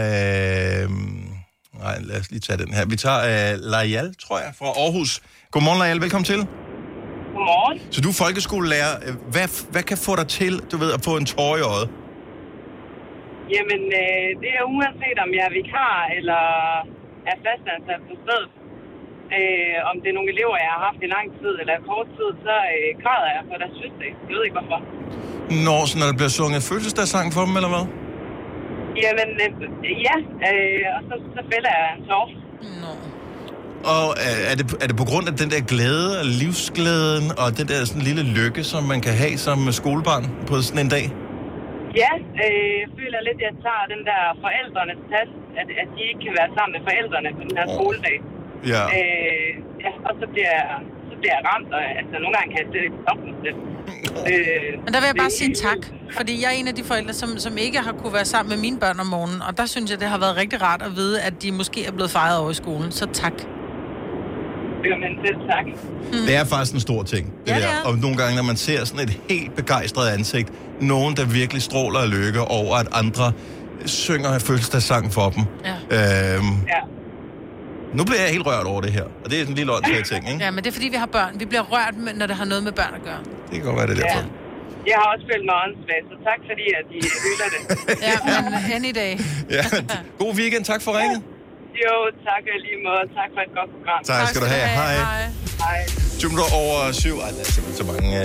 nej, lad os lige tage den her. Vi tager Lajal, tror jeg, fra Aarhus. Godmorgen, Lajal. Velkommen til. Godmorgen. Så du er folkeskolelærer. Hvad kan få dig til, du ved, at få en tår i øjet? Jamen, det er uanset om jeg er vikar eller er fastansat på stedet. Om det er nogle elever, jeg har haft i lang tid eller kort tid, så græder jeg for deres fødselsdag. Jeg ved ikke hvorfor. Når der bliver sunget fødselsdagssang for dem, eller hvad? Jamen, ja. Og så fælder jeg en tår. Og er det på grund af den der glæde og livsglæden og den der sådan lille lykke, som man kan have som skolebarn på sådan en dag? Ja, jeg føler lidt, at jeg tager den der forældrenes plads, at de ikke kan være sammen med forældrene på den her skoledag. Ja. Og så bliver jeg ramt, og altså, nogle gange kan jeg slet ikke stoppe mig selv. Men der vil jeg bare sige tak, fordi jeg er en af de forældre, som ikke har kunne være sammen med mine børn om morgenen, og der synes jeg, det har været rigtig rart at vide, at de måske er blevet fejret over i skolen, så tak. Jamen, selv tak. Det er faktisk en stor ting, det der. Og nogle gange, når man ser sådan et helt begejstret ansigt, nogen, der virkelig stråler af lykke over, at andre synger fødselsdagssang for dem. Ja. Nu bliver jeg helt rørt over det her, og det er en lille åndssvagt ting, ikke? Ja, men det er fordi, vi har børn. Vi bliver rørt, når det har noget med børn at gøre. Det kan godt være, det derfor. Jeg har også følt mig åndssvagt, så tak fordi, at I hylder det. Ja, men any day. Ja, god weekend. Tak for ringet. Jo, tak lige måde. Tak for et godt program. Tak skal du have. Hej. Hej. 20 minutter over 7. Ej, der er simpelthen så mange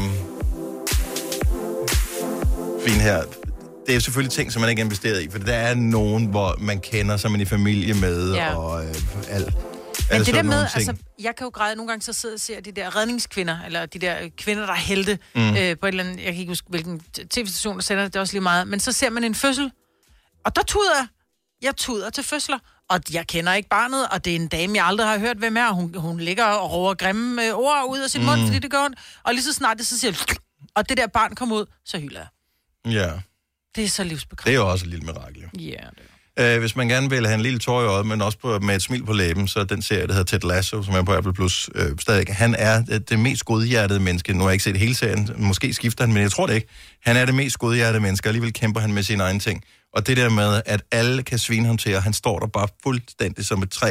fine her. Det er selvfølgelig ting, som man ikke er investeret i, for der er nogen, hvor man kender, som man er i familie med, og alt. Men det der med, altså, jeg kan jo græde nogle gange, så sidder og ser de der redningskvinder, eller de der kvinder, der er helte, på et eller andet, jeg kan ikke huske, hvilken tv-station, der sender det også lige meget, men så ser man en fødsel, og der tuder jeg. Jeg tuder til fødsler, og jeg kender ikke barnet, og det er en dame, jeg aldrig har hørt, hvem er, og hun ligger og råber grimme ord ud af sin mund, fordi det gør hun, og lige så snart det, så siger jeg, og det der barn kommer ud, så hylder jeg. Ja. Det er så livsbekræftende. Det er jo også et lille mirakel. Ja, hvis man gerne vil have en lille tår i øjet, men også med et smil på læben, så den serie, der hedder Ted Lasso, som er på Apple Plus stadig. Han er det mest godhjertede menneske. Nu har jeg ikke set hele serien. Måske skifter han, men jeg tror det ikke. Han er det mest godhjertede menneske, og alligevel kæmper han med sine egne ting. Og det der med, at alle kan svine ham til, og han står der bare fuldstændig som et træ,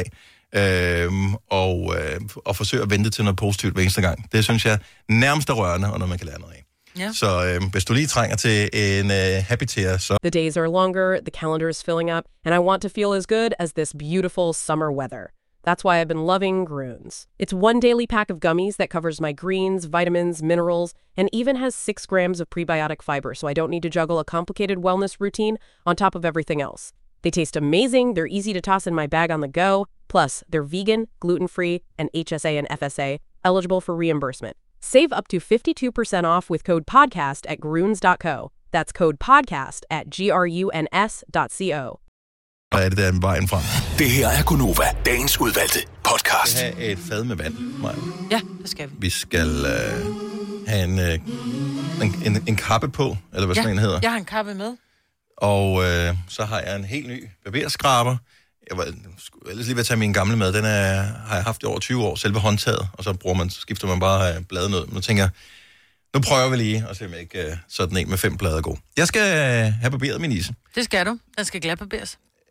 og forsøger at vente til noget positivt hver eneste gang. Det synes jeg nærmest er rørende, og noget man kan lære noget af. Ja. Så hvis du lige trænger til en happy tear, så... The days are longer, the calendar is filling up, and I want to feel as good as this beautiful summer weather. That's why I've been loving Groones. It's one daily pack of gummies that covers my greens, vitamins, minerals, and even has 6 grams of prebiotic fiber, so I don't need to juggle a complicated wellness routine on top of everything else. They taste amazing, they're easy to toss in my bag on the go, plus they're vegan, gluten-free, and HSA and FSA, eligible for reimbursement. Save up to 52% off with code PODCAST at Groones.co. That's code PODCAST at GRUNS.co. Hvad er det der vejen frem? Det her er Gunova, dagens udvalgte podcast. Vi skal have et fad med vand, Maja. Ja, det skal vi. Vi skal have en kappe på, eller hvad sådan en hedder. Jeg har en kappe med. Og så har jeg en helt ny barberskraber. Jeg var ellers lige ved at tage min gamle med. Den har jeg haft i over 20 år, selve håndtaget. Og så skifter man bare bladene ud. Nu tænker jeg, nu prøver vi lige, og se om jeg ikke sådan en med 5 plader god. Jeg skal have barberet min ise. Det skal du. Den skal glatbarberes.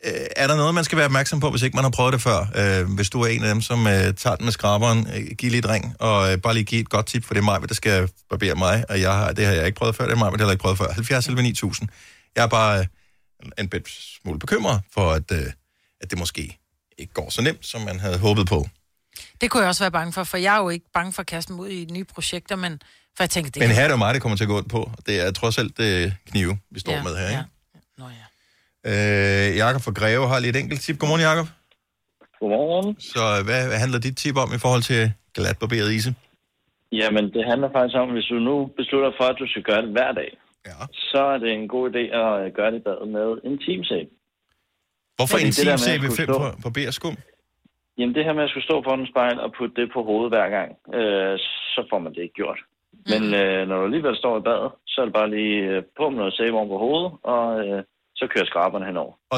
er der noget, man skal være opmærksom på, hvis ikke man har prøvet det før? Hvis du er en af dem, som tager den med skraberen, giv lige et ring, og bare lige give et godt tip, for det er mig, der skal barbere mig, og det har jeg ikke prøvet før, det er mig, der heller ikke prøvet før. 70 eller 9000. Jeg er bare en smule bekymret for, at det måske ikke går så nemt, som man havde håbet på. Det kunne jeg også være bange for jeg er jo ikke bange for at kaste mig ud i nye projekter, men for jeg tænker, det men her er det jo mig, det kommer til at gå på. Det er trods alt knive, vi står med her, ikke? Nå ja. Jakob fra Greve har lige et enkelt tip. Godmorgen, Jakob. Godmorgen. Så hvad handler dit tip om i forhold til glatbarberet ise? Jamen, det handler faktisk om, hvis du nu beslutter for, at du skal gøre det hver dag, så er det en god idé at gøre det i badet med en teamsæbe. Hvorfor en teamsæbe 5 barberskum? Jamen, det her med at skulle stå foran en spejl og putte det på hovedet hver gang, så får man det ikke gjort. Men når du alligevel står i badet, så er det bare lige på med noget sæbe oven på hovedet, og så kører skraberne henover. Og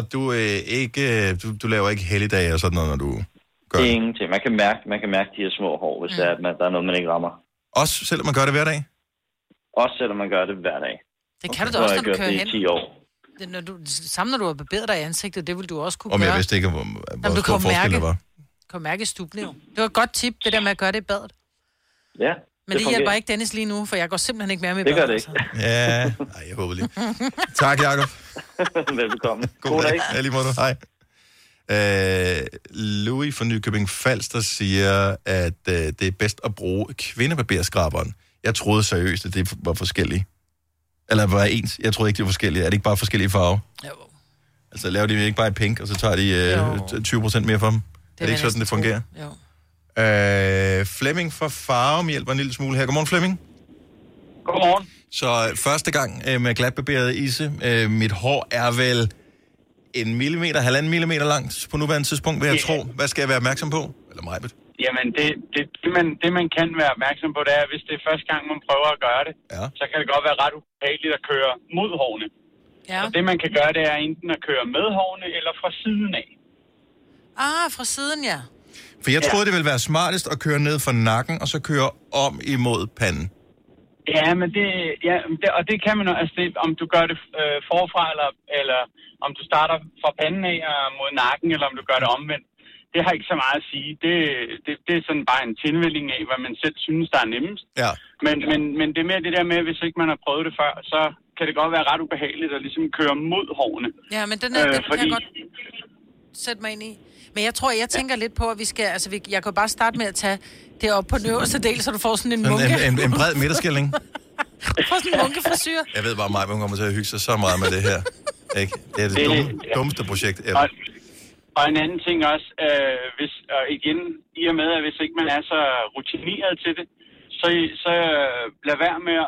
du laver ikke helligdage og sådan noget, når du gør det? Ingenting. Man kan mærke de her små hår, hvis der er noget, man ikke rammer. Også selvom man gør det hver dag? Også selvom man gør det hver dag. Det kan du da også, når du kører hen. Det i 10 år. Når du har barberet dig i ansigtet, det vil du også kunne gøre. gøre. Jeg vidste ikke, hvor stor forskel det var. Du kan mærke stublen jo. Det var et godt tip, det der med at gøre det i badet. Ja. Men det hjælper ikke Dennis lige nu, for jeg går simpelthen ikke mere med i badet. Det gør det ikke. Ja, jeg håber lige. Tak, Jacob. Velbekomme. God dag. Ja, lige måde. Hej. Louis fra Nykøbing Falster siger, at det er bedst at bruge kvindebarberskraberen. Jeg troede seriøst, at det var forskellige. Eller var ens. Jeg troede ikke, det var forskellige. Er det ikke bare forskellige farver? Jo. Altså laver de ikke bare et pink, og så tager de 20% mere for dem? Det er det ikke sådan, det fungerer? Jo. Flemming fra Farum hjælper en lille smule her. Godmorgen, Flemming. Godmorgen. Så første gang med glatbarberet ise. Mit hår er vel 1 millimeter, 1,5 millimeter langt på nuværende tidspunkt, vil jeg tro. Hvad skal jeg være opmærksom på? Eller Majbet? Jamen, det man kan være opmærksom på, det er, hvis det er første gang, man prøver at gøre det, så kan det godt være ret ubehageligt at køre mod hårene. Ja. Og det man kan gøre, det er enten at køre med hårene eller fra siden af. Fra siden, ja. For jeg troede, det ville være smartest at køre ned fra nakken, og så køre om imod panden. Ja, men og det kan man jo, altså om du gør det forfra, eller om du starter fra panden af mod nakken, eller om du gør det omvendt. Det har ikke så meget at sige. Det er sådan bare en tilvælling af, hvad man selv synes, der er nemmest. Ja. Men det er mere det der med, hvis ikke man har prøvet det før, så kan det godt være ret ubehageligt at ligesom køre mod hårene. Ja, men den kan jeg godt sætte mig ind i. Men jeg tænker lidt på, at vi skal, altså jeg kan bare starte med at tage det op på den øverste del, så du får sådan en munke. En bred midterskilling. Du får sådan en munkefrisyr. Jeg ved bare, at mig kommer til at hygge sig så meget med det her. Ikke? Det er det dummeste projekt ever. Og en anden ting også, igen, i og med, at hvis ikke man er så rutineret til det, så lad være med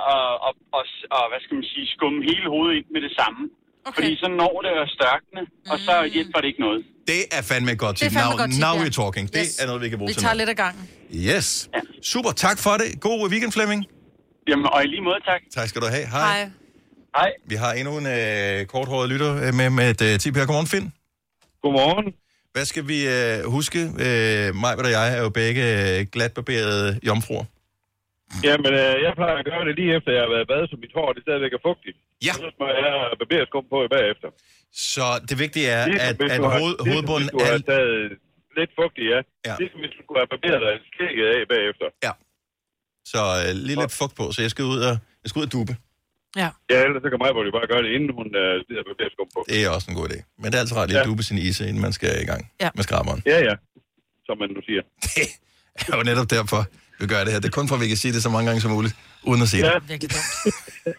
at hvad skal man sige, skumme hele hovedet ind med det samme. Okay. Fordi så når det at størkne, og så hjælper det ikke noget. Det er fandme et godt tip. Now we're talking. Det er noget, vi kan bruge til. Vi tager lidt af gangen. Yes. Ja. Super, tak for det. God weekend, Flemming. Jamen, og i lige måde, tak. Tak skal du have. Hej. Hej. Vi har endnu en korthåret lytter med et tip her. Godmorgen, Finn. Godmorgen. Hvad skal vi huske? Majbert og jeg er jo begge glatbarberede jomfruer. Jamen, jeg plejer at gøre det lige efter, jeg har været i bad, så mit hår det stadigvæk er fugtigt. Ja. Så må jeg have barberskum på i bagefter. Så det vigtige er, at hovedbunden er... Hvis du har taget lidt fugtigt, ja. Det er, hvis du skulle have barberet dig skægget af bagefter. Ja. Så lige lidt fugt på, så jeg skal ud og dube. Ja. Ja, ellers så kan mig jo bare gøre det, inden hun stiger barberskum på. Det er også en god idé. Men det er altså ret lige at dube sin ise, inden man skal i gang med skraberen. Ja. Som man nu siger. Det er jo netop derfor, vi gør det her. Det er kun for, at vi kan sige det så mange gange som muligt, uden at sige det. Virkelig dumt.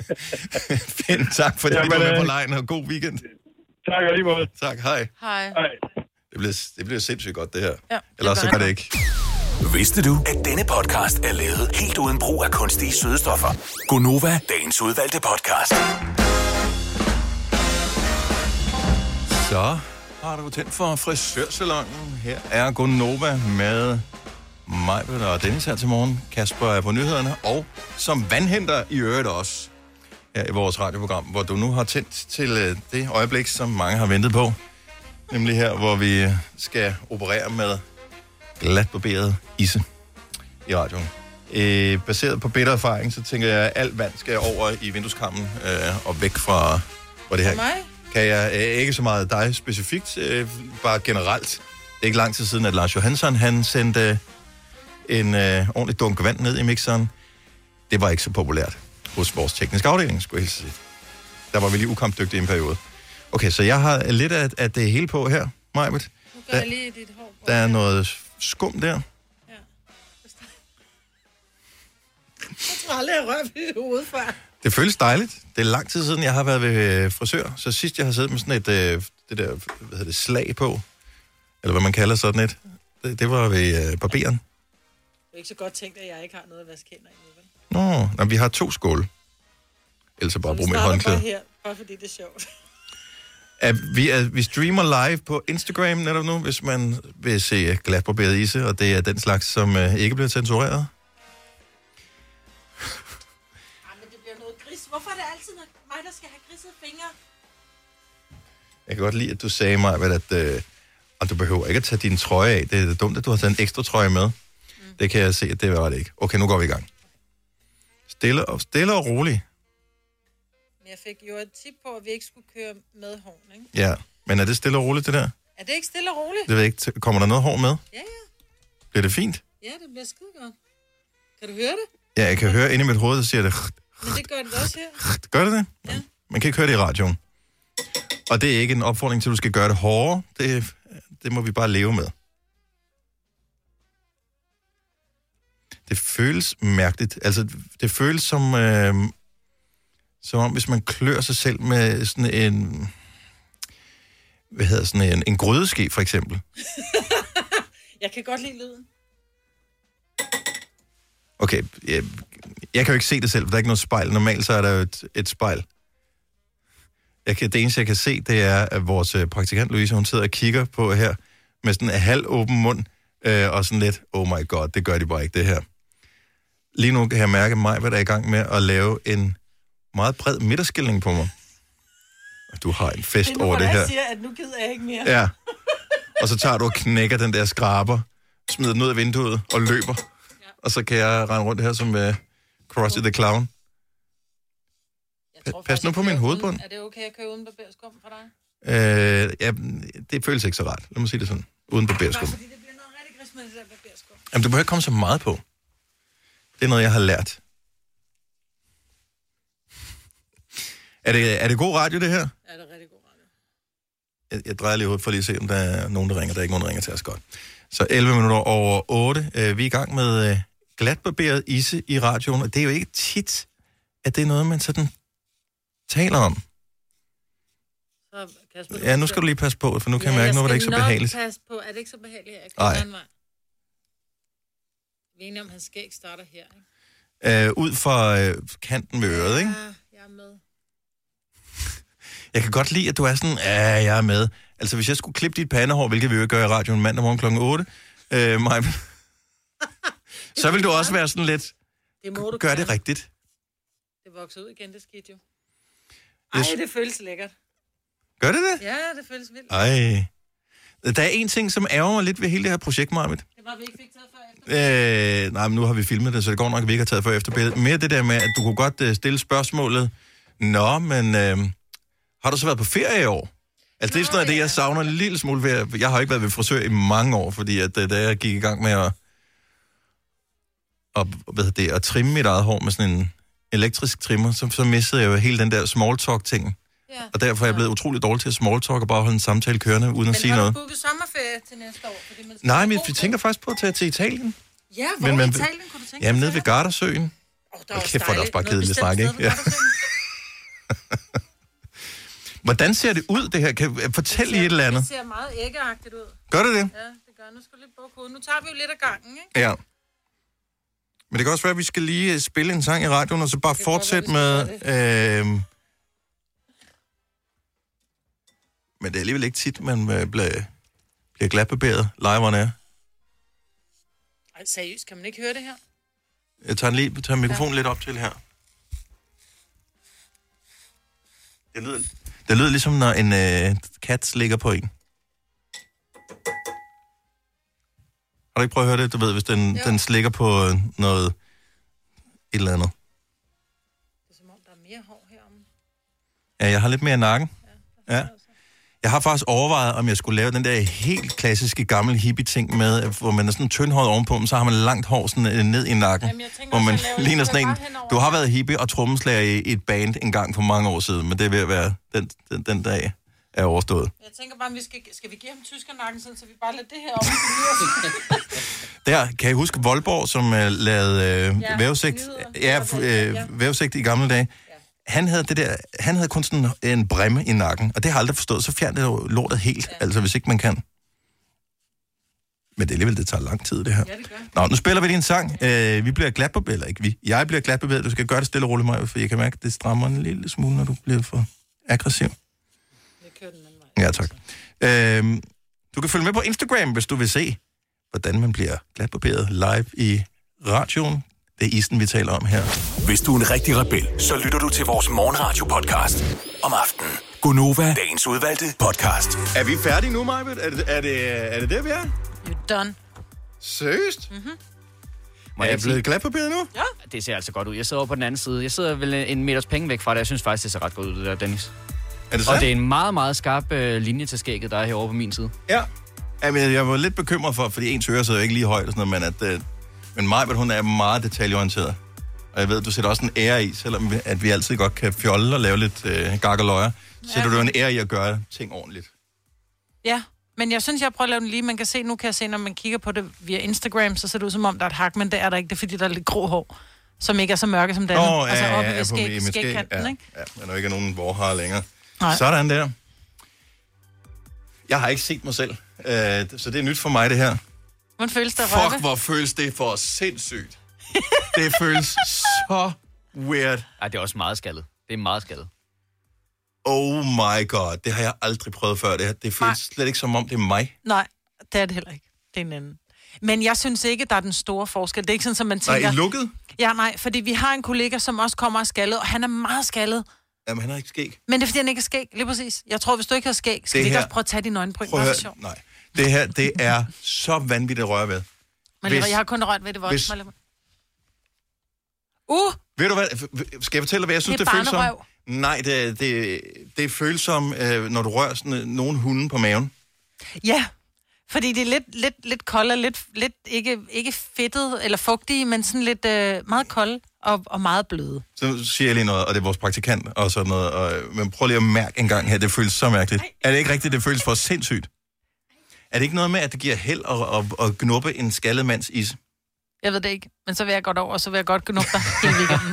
Fint, tak fordi du var med på lejen, og god weekend. Tak og lige måde. Tak, hej. Hej. Det bliver sindssygt godt, det her. Ja, ellers så gør det ikke. Vidste du, at denne podcast er lavet helt uden brug af kunstige sødestoffer? Gonova, dagens udvalgte podcast. Så har du tændt for frisørsalongen. Her er Gonova med Majbert og Dennis her til morgen. Kasper er på nyhederne, og som vandhenter i øvrigt også her i vores radioprogram, hvor du nu har tændt til det øjeblik, som mange har ventet på. Nemlig her, hvor vi skal operere med glatbarberet ise i radioen. Baseret på bitter erfaring, så tænker jeg, at alt vand skal over i vindueskarmen og væk fra det her. For mig? kan jeg ikke så meget dig specifikt, bare generelt. Det er ikke lang tid siden, at Lars Johansson, han sendte en ordentlig dunk vand ned i mixeren. Det var ikke så populært hos vores tekniske afdeling, skulle jeg sige. Der var vi lige ukampdygtige i en periode. Okay, så jeg har lidt af det hele på her, Majbet. Nu gør jeg lige dit hår på. Der er noget skum der. Jeg tror aldrig, jeg rører ved dit hoved før. Det føles dejligt. Det er lang tid siden, jeg har været ved frisør. Så sidst jeg har siddet med sådan et det der, hvad hedder det, slag på, eller hvad man kalder sådan et, det var ved barberen. Det er ikke så godt tænkt, at jeg ikke har noget at vaske hænder i nu, vel? Nå, vi har 2 skåle. Ellers så bare bruge med håndklæde. Bare her, bare fordi det er sjovt. Vi streamer live på Instagram netop nu, hvis man vil se glatbarberet ise, og det er den slags, som ikke bliver censureret. Hvorfor er det altid mig, der skal have gridsede fingre? Jeg kan godt lide, at du sagde mig, at du behøver ikke at tage din trøje af. Det er dumt, at du har taget en ekstra trøje med. Det kan jeg se, at det var det ikke. Okay, nu går vi i gang. Stille og roligt. Men jeg fik jo et tip på, at vi ikke skulle køre med horn, ikke? Ja, men er det stille og roligt, det der? Er det ikke stille og roligt? Det ved jeg ikke. Kommer der noget hår med? Ja. Bliver det fint? Ja, det bliver skide godt. Kan du høre det? Ja, jeg kan høre inde i mit hoved, så siger det... Men det gør det også her. Gør det det? Ja. Man kan ikke høre det i radioen. Og det er ikke en opfordring til, at du skal gøre det hårdere. Det må vi bare leve med. Det føles mærkeligt. Altså, det føles som om, hvis man klør sig selv med sådan en... Hvad hedder sådan en grydeske, for eksempel. Jeg kan godt lide lyden. Okay, jeg kan jo ikke se det selv, for der er ikke noget spejl. Normalt så er der jo et spejl. Det eneste, jeg kan se, det er, at vores praktikant Louise, hun sidder og kigger på her, med sådan en halv åben mund, og sådan lidt, oh my god, det gør de bare ikke, det her. Lige nu kan jeg mærke mig, hvad der er i gang med at lave en meget bred midterskilning på mig. Og du har en fest over det her. Jeg siger, at nu gider jeg ikke mere. Ja. Og så tager du og knækker den der skraber, smider den ud af vinduet og løber. Og så kan jeg rende rundt her som Krusty the Clown. Pas nu på min hovedbund. Er det okay at køre uden barberskum for dig? Ja, det føles ikke så rart. Lad mig sige det sådan. Uden barberskum. Fordi det bliver noget rigtig gris med det der barberskum. Jamen, du behøver ikke komme så meget på. Det er noget, jeg har lært. Er det god radio, det her? Ja, det er rigtig god radio. Jeg drejer lige hovedet for lige at se, om der er nogen, der ringer. Der er ikke nogen, der ringer til os godt. Så 11 minutter over 8. Vi er i gang med glatbarberet ise i radioen, og det er jo ikke tit, at det er noget, man sådan taler om. Så, Kasper, ja, nu skal du lige passe på, for nu kan jeg mærke, nu var det ikke så behageligt. Jeg passe på. Er det ikke så behageligt her? Nej. Vi er enige om, at hans skæg starter her, ikke? Ud fra kanten ved øret, ikke? Ja, jeg er med. Jeg kan godt lide, at du er sådan, jeg er med. Altså, hvis jeg skulle klippe dit pandehår, hvilket vi jo gøre i radioen mandag morgen kl. 8, så vil du også være sådan lidt, gør det rigtigt. Det vokser ud igen, det skete jo. Ej, det føles lækkert. Gør det det? Ja, det føles vildt. Ej. Der er en ting, som ærger mig lidt ved hele det her projekt, Marvitt. Det var, vi ikke fik taget før efter. Nej, men nu har vi filmet det, så det går nok, at vi ikke har taget før efterbilledet. Mere det der med, at du kunne godt stille spørgsmålet, nå, men har du så været på ferie i år? Altså, det er sådan noget, det jeg savner en lille smule ved. Jeg har ikke været ved frisør i mange år, fordi at, da jeg gik i gang med at trimme mit eget hår med sådan en elektrisk trimmer, så mistede jeg jo hele den der small talk-ting. Ja. Og derfor er jeg blevet utrolig dårlig til at small talk og bare holde en samtale kørende, uden at sige noget. Men har du booket sommerferie til næste år? Fordi man nej, men vi tænker faktisk på at tage til Italien. Ja, hvor i Italien kunne du tænke? Jamen, nede ved Gardasøen. Kæft, for det også bare kedeligt snak, ikke? Ja. Hvordan ser det ud, det her? Fortæl lige et eller andet. Det ser meget æggeagtigt ud. Gør det det? Ja, det gør. Nu skal vi lidt bukke hovedet. Nu tager vi jo lidt af gangen, ikke? Ja. Men det kan også være, at vi skal lige spille en sang i radioen, og så bare fortsætte med... Men det er alligevel ikke tit, man bliver glatbarberet live on air. Ej, seriøst, kan man ikke høre det her? Jeg tager mikrofonen lidt op til her. Det lyder ligesom, når en kat ligger på en. Har du ikke prøvet at høre det? Du ved, hvis den slikker på noget et eller andet. Det er som om, der er mere hår heromme. Ja, jeg har lidt mere i nakken. Ja. Jeg har faktisk overvejet, om jeg skulle lave den der helt klassiske gamle hippie-ting med, hvor man er sådan tyndhåret ovenpå, men så har man langt hår sådan ned i nakken, hvor man ligner sådan en. Du har været hippie og trommeslager i et band en gang for mange år siden, men det er ved at være den dag er overstået. Jeg tænker bare, om skal vi give ham tyskernakken, så vi bare lader det her om. Der, kan I huske Voldborg, som lavede vævesigt? Vævesigt i gamle dage. Han havde kun sådan en bræmme i nakken, og det har jeg aldrig forstået. Så fjern det jo lortet helt, altså hvis ikke man kan. Men det er alligevel, det tager lang tid, det her. Ja, det gør. Nå, nu spiller vi lige en sang. Vi bliver glatbarberet, eller ikke vi. Jeg bliver glatbarberet. Du skal gøre det stille og roligt, Maja, for jeg kan mærke, at det strammer en lille smule, når du bliver for aggressiv. Jeg kører den anden vej. Ja, tak. Du kan følge med på Instagram, hvis du vil se, hvordan man bliver glatbarberet live i radioen. Det er isen, vi taler om her. Hvis du er en rigtig rebel, så lytter du til vores morgenradio-podcast om aftenen. Gonova, dagens udvalgte podcast. Er vi færdige nu, Majbet? Er det, vi er? You're done. Seriøst? Mm-hmm. Er jeg blevet glatbarberet nu? Ja. Det ser altså godt ud. Jeg sidder over på den anden side. Jeg sidder vel en meters penge væk fra det. Jeg synes faktisk, det ser ret godt ud, det der, Dennis. Er det sandt? Og det er en meget, meget skarp linje til skægget, der er herovre på min side. Ja. Jamen, jeg var lidt bekymret for, fordi ens ører sidder ikke lige højt og sådan noget, men men Majbert, hun er meget detaljeorienteret. Og jeg ved, du sætter også en ære i, selvom at vi altid godt kan fjolle og lave lidt gakkeløjer. Sætter du en ære i at gøre ting ordentligt? Ja, men jeg synes, jeg prøver at lave den lige. Man kan se, nu kan jeg se, når man kigger på det via Instagram, så ser det ud som om, der er et hak, men det er der ikke. Det er fordi, der er lidt grå hår, som ikke er så mørke som det andet. Altså oppe ved skægkanten, ikke? Ja, men der ikke er nogen vorhar længere. Nej. Sådan der. Jeg har ikke set mig selv, så det er nyt for mig, det her. Hvordan føles det at røve? Fuck, hvor føles det for sindssygt. Det føles så weird. Ej, det er også meget skaldet. Det er meget skaldet. Oh my god, det har jeg aldrig prøvet før. Det føles slet ikke som om, det er mig. Nej, det er det heller ikke. Det er en anden. Men jeg synes ikke, der er den store forskel. Det er ikke sådan, som man tænker... Nej, i lukket? Ja, nej, fordi vi har en kollega, som også kommer og skaldet, og han er meget skaldet. Jamen, han har ikke skæg. Men det er, fordi han ikke har skæg, lige præcis. Jeg tror, hvis du ikke har skæg, skal vi ikke også prøve at tage dine øjenbryn? Prøv at høre, nej. Det her, det er så vanvittigt at røre ved. Men jeg har kun rørt ved det voks. Ved du hvad, skal jeg fortælle dig, hvad jeg synes, det føles som? Nej, det føles som, når du rører sådan nogen hunde på maven. Ja, fordi det er lidt kold og lidt ikke fedtet eller fugtige, men sådan lidt meget kold og meget bløde. Så siger jeg lige noget, og det er vores praktikant og sådan noget. Men prøv lige at mærke en gang her, det føles så mærkeligt. Er det ikke rigtigt, det føles for sindssygt? Er det ikke noget med, at det giver held at gnuppe en skaldet mands is? Jeg ved det ikke, men så vil jeg godt over, og så vil jeg godt gnuppe dig hele weekenden.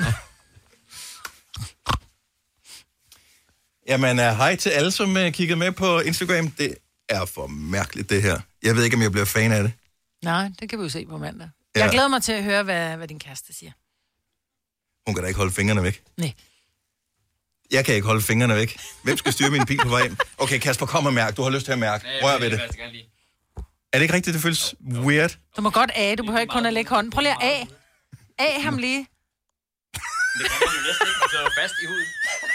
Jamen, hej til alle, som kiggede med på Instagram. Det er for mærkeligt, det her. Jeg ved ikke, om jeg bliver fan af det. Nej, det kan vi jo se på mandag. Ja. Jeg glæder mig til at høre, hvad din kæreste siger. Hun kan da ikke holde fingrene væk. Nej. Jeg kan ikke holde fingrene væk. Hvem skal styre min bil på vej hjem? Okay, Kasper, kom og mærk. Du har lyst til at mærke. Rør ved det. Er det ikke rigtigt, det føles weird? Du må godt af. Du behøver ikke kun at lægge hånden. Prøv lige at af. Af ham lige. Det kan man jo næsten ikke, så fast i huden.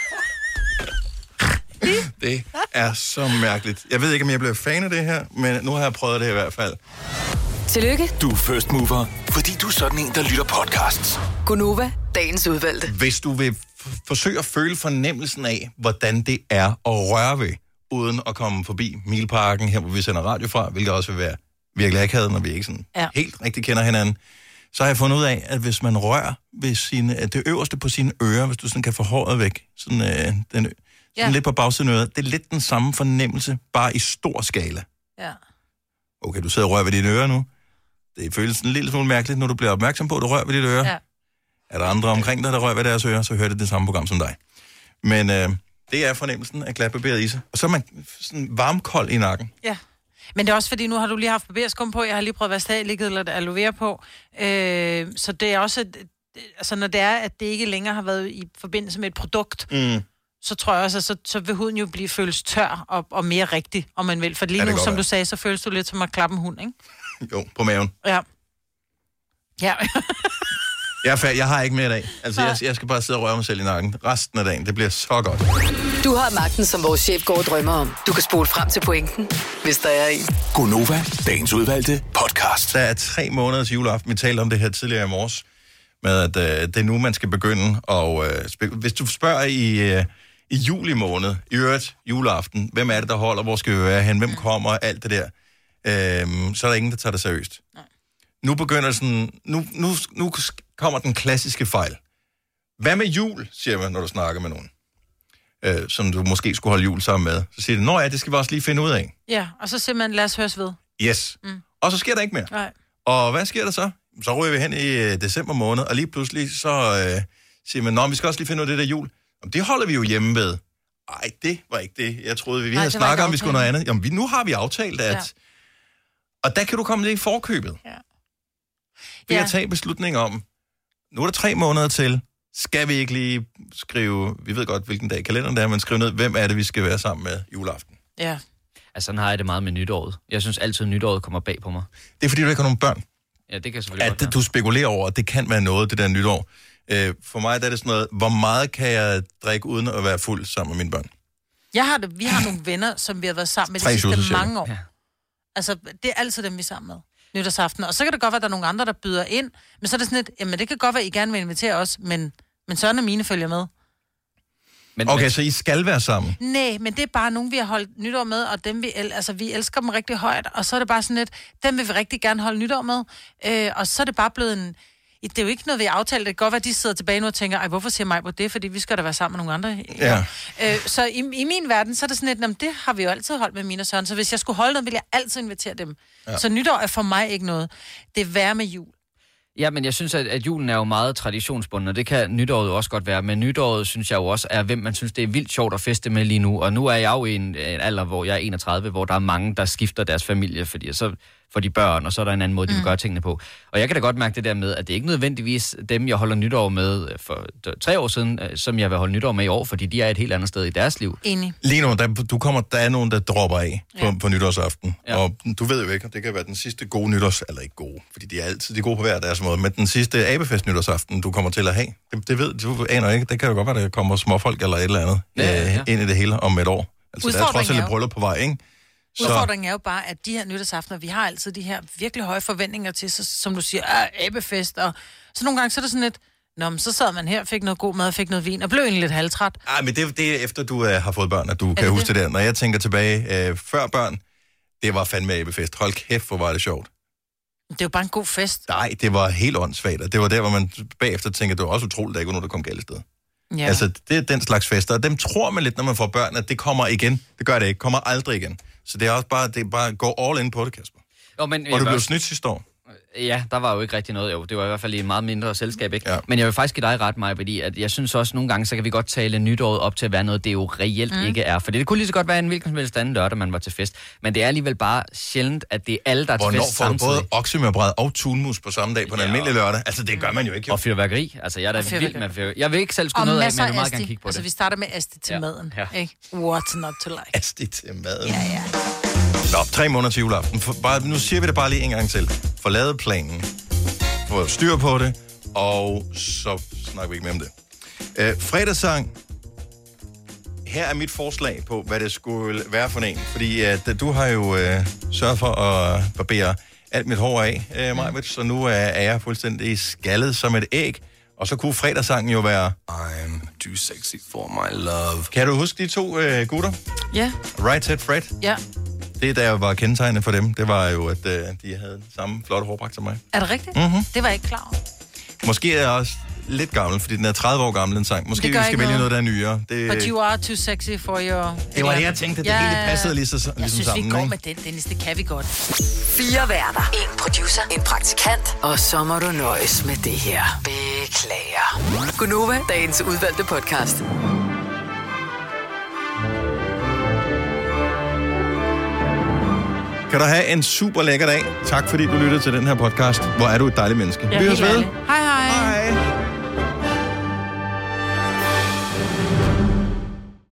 Det er så mærkeligt. Jeg ved ikke, om jeg bliver fan af det her, men nu har jeg prøvet det i hvert fald. Tillykke. Du er first mover, fordi du er sådan en, der lytter podcasts. Gonova, dagens udvalgte. Hvis du vil forsøge at føle fornemmelsen af, hvordan det er at røre ved, uden at komme forbi Milparken, her hvor vi sender radio fra, hvilket også vil være virkelig akavet, når vi ikke sådan helt rigtig kender hinanden, så har jeg fundet ud af, at hvis man rører ved det øverste på sine ører, hvis du sådan kan få håret væk, sådan, sådan lidt på bagsiden af øret, det er lidt den samme fornemmelse, bare i stor skala. Ja. Okay, du sidder og rører ved dine ører nu. Det føles en lille smule mærkeligt, når du bliver opmærksom på, at du rører ved dit øre. Ja. Er der andre omkring dig, der rører ved deres ører, så hører det samme program som dig. Men det er fornemmelsen af glatbarberet ise. Og så er man sådan varmkold i nakken. Ja. Men det er også fordi, nu har du lige haft barberskum på, jeg har lige prøvet vastaligget eller aloe vera på. Så det er også, altså når det er, at det ikke længere har været i forbindelse med et produkt, så tror jeg også, at så vil huden jo blive føles tør og mere rigtig, om man vil. For lige nu, som du sagde, så føles du lidt som at klappe en hund, ikke? Jo, på maven. Ja. Ja. Jeg har ikke mere i dag. Altså, jeg skal bare sidde og røre mig selv i nakken resten af dagen. Det bliver så godt. Du har magten, som vores chef går og drømmer om. Du kan spole frem til pointen, hvis der er en. Gonova, dagens udvalgte podcast. Der er 3 måneders juleaften. Vi talte om det her tidligere i morges, med at det er nu, man skal begynde. Og hvis du spørger i juli måned, i øvrigt juleaften, hvem er det, der holder, hvor skal vi være hen, hvem kommer, alt det der, så er der ingen, der tager det seriøst. Nej. Nu begynder sådan, nu kommer den klassiske fejl. Hvad med jul, siger man, når du snakker med nogen, som du måske skulle holde jul sammen med. Så siger de, nå ja, det skal vi også lige finde ud af. Ja, og så siger man, lad os høres ved. Yes. Og så sker der ikke mere. Nej. Og hvad sker der så? Så ryger vi hen i december måned, og lige pludselig så siger man, nå, vi skal også lige finde ud af det der jul. Jamen, det holder vi jo hjemme ved. Ej, det var ikke det. Jeg troede, vi havde snakket om, vi skulle noget andet. Jamen, nu har vi aftalt, at... Ja. Og der kan du komme lidt i forkøbet. Ja. Ved at tage beslutning om, nu er der 3 måneder til, skal vi ikke lige skrive, vi ved godt, hvilken dag i kalenderen det er, men skrive ned, hvem er det, vi skal være sammen med juleaften. Ja. Altså, sådan har jeg det meget med nytåret. Jeg synes altid, nytåret kommer bag på mig. Det er fordi, du ikke har nogen børn. Ja, det kan selvfølgelig godt være. Du spekulerer over, at det kan være noget, det der nytår. For mig der er det sådan noget, hvor meget kan jeg drikke uden at være fuld sammen med mine børn? Vi har nogle venner, som vi har været sammen med de sidste mange år. Ja. Altså, det er altid dem, vi er sammen med. Nytårsaften. Og så kan det godt være, at der er nogle andre, der byder ind. Men så er det sådan lidt, jamen det kan godt være, at I gerne vil invitere os, men Søren og mine følger med. Okay, så I skal være sammen? Nej, men det er bare nogen, vi har holdt nytår med, og dem vi elsker dem rigtig højt, og så er det bare sådan lidt, dem vil vi rigtig gerne holde nytår med, og så er det bare blevet en... Det er jo ikke noget, vi har aftalt. Det kan godt være, at de sidder tilbage nu og tænker, ej, hvorfor siger mig på det? Fordi vi skal da være sammen med nogle andre. Ja. Så i min verden, så er det sådan lidt, det har vi jo altid holdt med mine og Søren, så hvis jeg skulle holde noget, ville jeg altid invitere dem. Ja. Så nytår er for mig ikke noget. Det er værre med jul. Ja, men jeg synes, at julen er jo meget traditionsbunden, og det kan nytåret jo også godt være. Men nytåret, synes jeg jo også, er hvem man synes, det er vildt sjovt at feste med lige nu. Og nu er jeg jo i en alder, hvor jeg er 31, hvor der er mange, der skifter deres familie, fordi så får de børn, og så er der en anden måde, de vil gøre tingene på. Og jeg kan da godt mærke det der med, at det er ikke nødvendigvis dem, jeg holder nytår med for 3 år siden, som jeg vil holde nytår med i år, fordi de er et helt andet sted i deres liv. Enig. Lige nu, der er nogen, der dropper af på nytårsaften. Ja. Og du ved jo ikke, det kan være den sidste gode eller ikke gode, fordi de er altid de gode på hver deres måde, men den sidste abefest nytårsaften, du kommer til at have, det ved du aner ikke, det kan jo godt være, der kommer småfolk eller et eller andet ind i det hele om et år. Altså, der er trods alt et bryllup på vej, ikke? Udfordringen er jo bare, at de her nytårsaftener, vi har altid de her virkelig høje forventninger til, så, som du siger, abefest, og så nogle gange så er det sådan lidt, så sad man her, fik noget god mad, fik noget vin, og blev egentlig lidt halvtræt. Ej, men det er efter, du har fået børn, at du kan huske det der. Når jeg tænker tilbage, før børn, det var fandme abefest. Hold kæft, hvor var det sjovt. Det er jo bare en god fest. Nej, det var helt åndssvagt, og det var der, hvor man bagefter tænker, det var også utroligt, at der ikke var nogen, der kom galt i sted. Ja. Altså, det er den slags fester, og dem tror man lidt, når man får børn, at det kommer igen. Det gør det ikke. Kommer aldrig igen. Så det er også bare gå all in på det, Kasper. Jo, men, og du blev snydt sidste år. Ja, der var jo ikke rigtig noget. Jo, det var i hvert fald i et meget mindre selskab, ikke? Ja. Men jeg vil faktisk give dig ret, Maja, fordi at jeg synes også, nogle gange, så kan vi godt tale nytåret op til at være noget, det jo reelt ikke er. For det kunne lige så godt være en hvilken som helst anden lørdag, man var til fest. Men det er alligevel bare sjældent, at det er alle, der er til fest samtidig. Hvornår får du både oksemørbrad og tunmus på samme dag på en almindelig lørdag? Altså, det gør man jo ikke. Jo. Og fyrværkeri. Altså, jeg er da vild med fyrværkeri. Jeg vil ikke selv skulle noget af, men jeg vil meget gerne kigge på det. Altså, vi starter med asti til maden, ikke? What's not to like? Asti til maden. Ja. Nå, 3 måneder til juleaften. Nu siger vi det bare lige en gang til. Forlade planen. Få styr på det, og så snakker vi ikke mere om det. Fredagssang. Her er mit forslag på, hvad det skulle være for en. Fordi du har jo sørget for at barbere alt mit hår af, Majbert, så nu er jeg fuldstændig skaldet som et æg. Og så kunne fredagssangen jo være I'm too sexy for my love. Kan du huske de 2 gutter? Ja. Right Set Fred? Ja. Det, der var kendetegnet for dem, det var jo, at de havde samme flotte hårpragt som mig. Er det rigtigt? Mm-hmm. Det var jeg ikke klar over. Måske er jeg også lidt gammel, fordi den er 30 år gammel, den sang. Måske vi skal vælge noget, der er nyere. But you are too sexy for your... Det var det, jeg tænkte. Det hele passede ligesom sammen. Jeg synes, vi går med den, Dennis. Det kan vi godt. 4 værter. 1 producer. 1 praktikant. Og så må du nøjes med det her. Beklager. Gunova, dagens udvalgte podcast. Kan du have en super lækker dag. Tak fordi du lyttede til den her podcast. Hvor er du et dejligt menneske. Ja, vi høres ved. Hej.